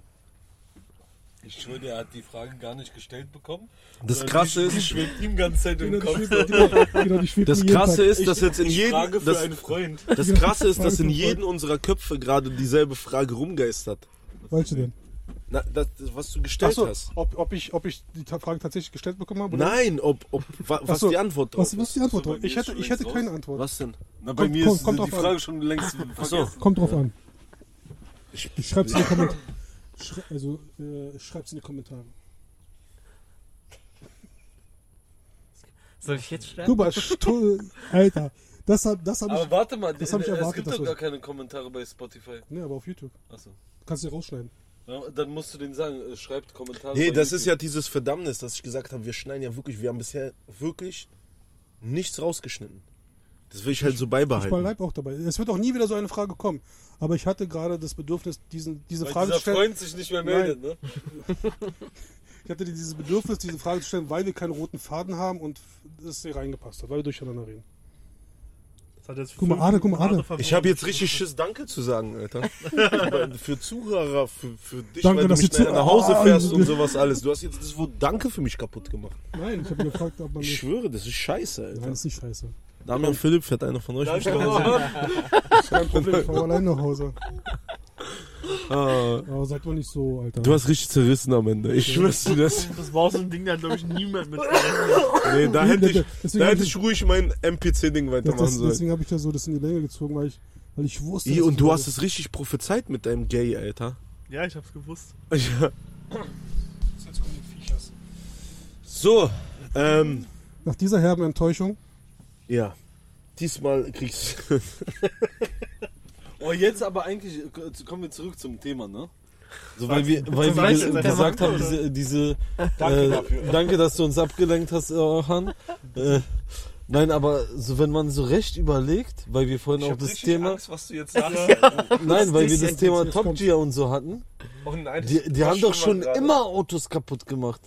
Ich schwöre, er hat die Frage gar nicht gestellt bekommen. Das Krasse Die ist, schwebt ihm ganze Zeit im Genau, die Kopf. schwebt- genau, genau, die schwebt das mir jeden Krasse Tag. ist, dass jetzt in Ich jedem, frage für das, einen Freund. das Krasse ist, dass in Frage für jedem unserer Köpfe gerade dieselbe Frage rumgeistert. Welche denn? Na, das, das, was du gestellt Achso, hast. ob, ob, ich, ob ich die Ta- Frage tatsächlich gestellt bekommen habe? oder? Nein, ob, ob, wa, was Ach so, die Antwort drauf Was, was ist die Antwort Achso, bei drauf? mir Ich ist hätte, schon ich hätte längst keine raus. Antwort. Was denn? Na, bei Kommt- mir kommt- ist kommt die drauf an. Frage schon längst vergessen. Kommt drauf an. Ich, Ich schreib's in die Kommentare. Schrei also, äh, schreib's in die Kommentare. Soll ich jetzt schreiben? Guck mal, Stu Alter. Das hab, das hab ich. Aber warte mal, das hab ich es erwartet, gibt dass doch du- gar keine Kommentare bei Spotify. Ne, aber auf YouTube. Achso. Kannst du dir rausschneiden. Ja, dann musst du denen sagen, äh, schreibt Kommentare. Nee, bei das ist YouTube. ja dieses Verdammnis, dass ich gesagt habe, wir schneiden ja wirklich, wir haben bisher wirklich nichts rausgeschnitten. Das will ich halt so Ich war beibehalten. live auch dabei. Es wird auch nie wieder so eine Frage kommen. Aber ich hatte gerade das Bedürfnis, diesen, diese Weil Frage dieser zu stellen. Freund sich nicht mehr meldet, ne? Ich hatte dieses Bedürfnis, diese Frage zu stellen, weil wir keinen roten Faden haben und es hier reingepasst hat, weil wir durcheinander reden. Das hat jetzt Guck mal, fünf Ade, guck mal, Minuten Ade. harte Verwirrung. Ich habe jetzt richtig Schiss, Danke zu sagen, Alter. Für Zuhörer, für, für dich, Danke, weil du dass mich ihr zu- nachher nach Hause Ah, fährst also- und sowas alles. Du hast jetzt das Wort Danke für mich kaputt gemacht. Nein, ich habe gefragt, ob man Ich nicht. schwöre, das ist scheiße, Alter. Nein, ist nicht scheiße. Damian Philipp fährt einer von euch. Danke, nicht nach Hause. Mann. Kein Problem, ich fahr allein nach Hause. Ah, Aber seid mal nicht so, Alter. du hast richtig zerrissen am Ende. Ich schwör's dir das. Das war so ein Ding, da hat, glaube ich, niemand mit. Nee, da hätte ich, Deswegen da hab hätte ich ruhig mein M P C-Ding das, weitermachen das, sollen. deswegen habe ich da so das in die Länge gezogen, weil ich, weil ich wusste. I, dass und ich du so- hast es richtig prophezeit mit deinem Gay, Alter. Ja, ich hab's gewusst. Ja. Jetzt kommen die Viechers. So, ähm, Nach dieser herben Enttäuschung. ja. Diesmal kriegst du. Oh, jetzt aber eigentlich äh, kommen wir zurück zum Thema, ne? So, weil wir, weil wir Seite, ges- Seite. gesagt haben, diese, diese Danke äh, dafür. danke, dass du uns abgelenkt hast, äh, Han. Äh, nein, aber so, wenn man so recht überlegt, weil wir vorhin auch das Thema, Angst, was du jetzt sagst. nein, weil wir das jetzt- Thema jetzt Top kommt's. Gear und so hatten, Oh nein, das die, die war haben doch mal schon gerade. immer Autos kaputt gemacht.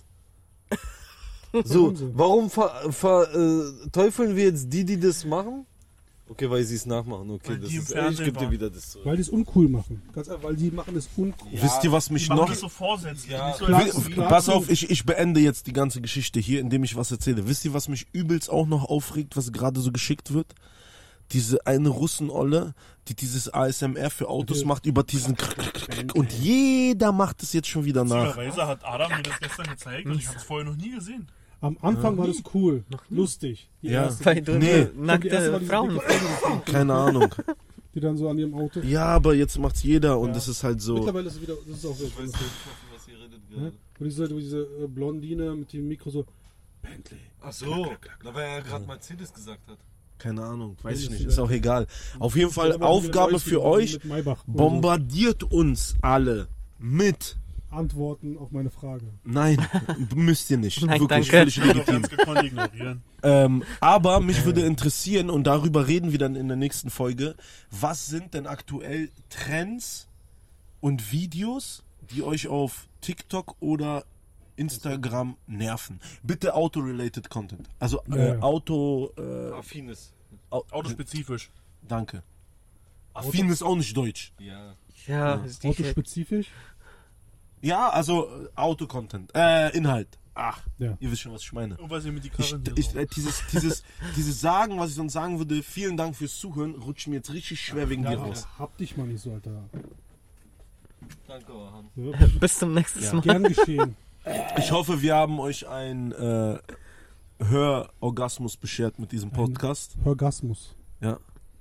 So, Haben sie. warum ver, ver, äh, teufeln wir jetzt die, die das machen? Okay, weil sie es nachmachen. Okay, Weil das die im ist, ich Fernsehen gebe dir waren. wieder das zurück. Weil die es uncool machen. Ganz einfach, weil die machen es uncool. Wisst ihr, was mich Die machen noch. das so vorsätzlich. Ja. Nicht so Klar, als- klar. Pass auf, ich, ich beende jetzt die ganze Geschichte hier, indem ich was erzähle. Wisst ihr, was mich übelst auch noch aufregt, was gerade so geschickt wird? Diese eine Russen-Olle, die dieses A S M R für Autos Okay. macht über diesen und jeder macht es jetzt schon wieder nach. Witzigerweise hat Adam mir das gestern gezeigt und ich hab's vorher noch nie gesehen. Am Anfang war das cool, lustig. Die Ja. erste, Weil du Nee. nee. die erste war nackte diese Frauen. dicke Frau, Keine Ahnung. die dann so an ihrem Auto. Ja, aber jetzt macht's jeder und Ja. es ist halt so. Mittlerweile ist es wieder, das ist auch so. Ich weiß nicht, was ihr redet Ne? gerade. Und diese, diese äh, Blondine mit dem Mikro so, Bentley. Ach so, da weil er gerade Mercedes gesagt hat. Keine Ahnung, weiß ich Ja, nicht, das ist auch egal. Auf jeden Fall Aber wieder Aufgabe Neues für mit- euch, mit Maybach. bombardiert uns alle mit. Antworten auf meine Frage. Nein, müsst ihr nicht. Nein, Wirklich danke. völlig Ich kann doch legitim. ganz gekonnt ignorieren. Ähm, aber mich würde interessieren, und darüber reden wir dann in der nächsten Folge, was sind denn aktuell Trends und Videos, die euch auf TikTok oder Instagram nerven? Bitte Auto-related Content. Also Ja, äh, ja. Auto... Äh, Affines. Au- Autospezifisch. Danke. Affin ist auch nicht deutsch. Ja. Ja, sicher. Autospezifisch? Ja, also äh, Auto-Content. Äh, Inhalt. Ach, Ja. ihr wisst schon, was ich meine. Und was ihr mit die Ich, Karren hier ich, so. äh, dieses, dieses, dieses Sagen, was ich sonst sagen würde, vielen Dank fürs Zuhören, rutscht mir jetzt richtig schwer wegen dir raus. Hab dich mal nicht so, Alter. Danke, Han. Ja, Bis zum nächsten Mal. gern geschehen. Ich hoffe, wir haben euch einen äh, Hörorgasmus beschert mit diesem Podcast. Orgasmus. Ja.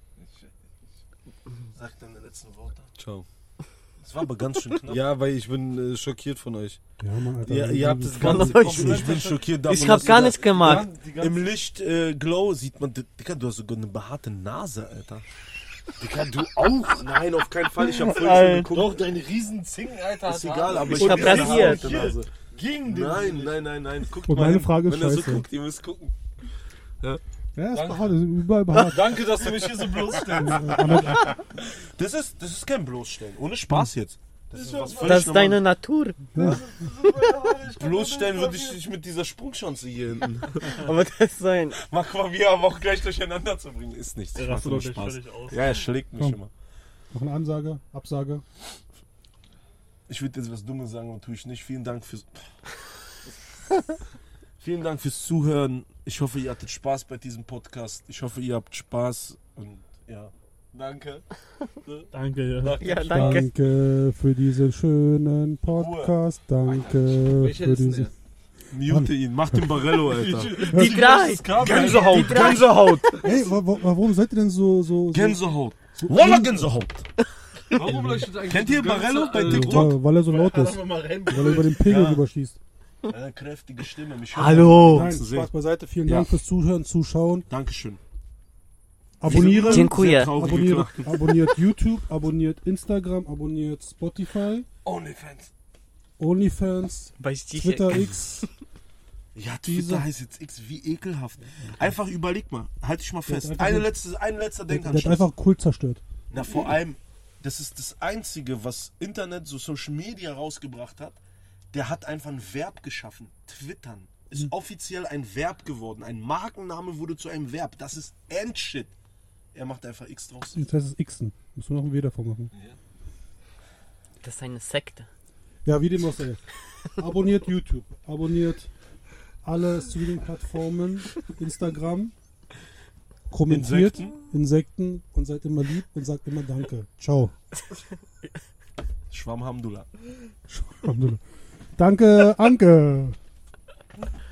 Sag deine letzten Worte. Ciao. Das war aber ganz schön knapp. Ja, weil ich bin äh, schockiert von euch. Ja, Mann, Alter. Ja, ihr habt das Von ganze euch. Ich, ich bin schockiert davon, Ich hab dass gar du nicht gemacht. da, im Licht äh, Glow sieht man, Digga, du hast sogar eine behaarte Nase, Alter. Digga, du auch? Nein, auf keinen Fall. Ich hab vorhin schon geguckt. Doch, deine riesen Zingen, Alter. Ist egal, aber Ich ich hab hab eine rasiert. behaarte Nase. Gegen den. Nein, nein, nein, nein. Guckt Und mal meine hin. Frage ist Wenn er so scheiße. guckt, ihr müsst gucken. Ja, ist behaart, ist überall behaart. Danke, dass du mich hier so bloßstellst. Das ist, das ist kein Bloßstellen. Ohne Spaß jetzt. Das ist was völlig Das ist normal. deine Natur. Bloßstellen würde ich dich mit dieser Sprungschanze hier hinten. Aber das ist so ein. Mach mal wir aber auch gleich durcheinander zu bringen. Ist nichts. Der Macht rastet nur doch gleich Spaß. völlig aus. Ja, er schlägt mich Komm. immer. Noch eine Ansage, Absage. Ich würde jetzt was Dummes sagen, aber tue ich nicht. Vielen Dank fürs. Vielen Dank fürs Zuhören. Ich hoffe, ihr hattet Spaß bei diesem Podcast. Ich hoffe, ihr habt Spaß und ja. Danke. Danke, ja. Ja, danke. Danke für diesen schönen Podcast. Danke Welcher für ist denn diese. der? Mute ihn. Mach den Barello, Alter. Die drei. Gänsehaut, Gänsehaut. Hey, wa wa warum seid ihr denn so. so, so Gänsehaut. Walla Gänsehaut. Warum leuchtet eigentlich Kennt ihr das ganze, Barello bei äh, TikTok? weil, weil er so laut ist. Lass mal rein. Weil er über den Pegel Ja. rüberschießt. Eine kräftige Stimme. Mich hört Hallo. man Nein, nicht Spaß sehen. beiseite. Vielen Ja. Dank fürs Zuhören, Zuschauen. Dankeschön. Abonnieren. Dziękuję. Traurige Abonniert, Klagen. abonniert YouTube, abonniert Instagram, abonniert Spotify, Onlyfans. OnlyFans, Bei Stiche. Twitter X. Ja, Twitter Diese- heißt jetzt X, wie ekelhaft. Einfach überleg mal, halt dich mal fest. einfach Eine nur- letzte, ein letzter Der, der hat Denkanschluss. einfach Kult zerstört. Na, vor allem, das ist das Einzige, was Internet, so Social Media rausgebracht hat. Der hat einfach ein Verb geschaffen. Twittern ist offiziell ein Verb geworden. Ein Markenname wurde zu einem Verb. Das ist Endshit. Er macht einfach X draus. Jetzt heißt es Xen. Müssen wir noch ein W davon machen. Das ist eine Sekte. Ja, wie dem auch sei. Abonniert YouTube, abonniert alle Streaming-Plattformen, Instagram, kommentiert Insekten. Insekten und seid immer lieb und sagt immer Danke. Ciao. Schwamm Hamdullah. Danke, Anke.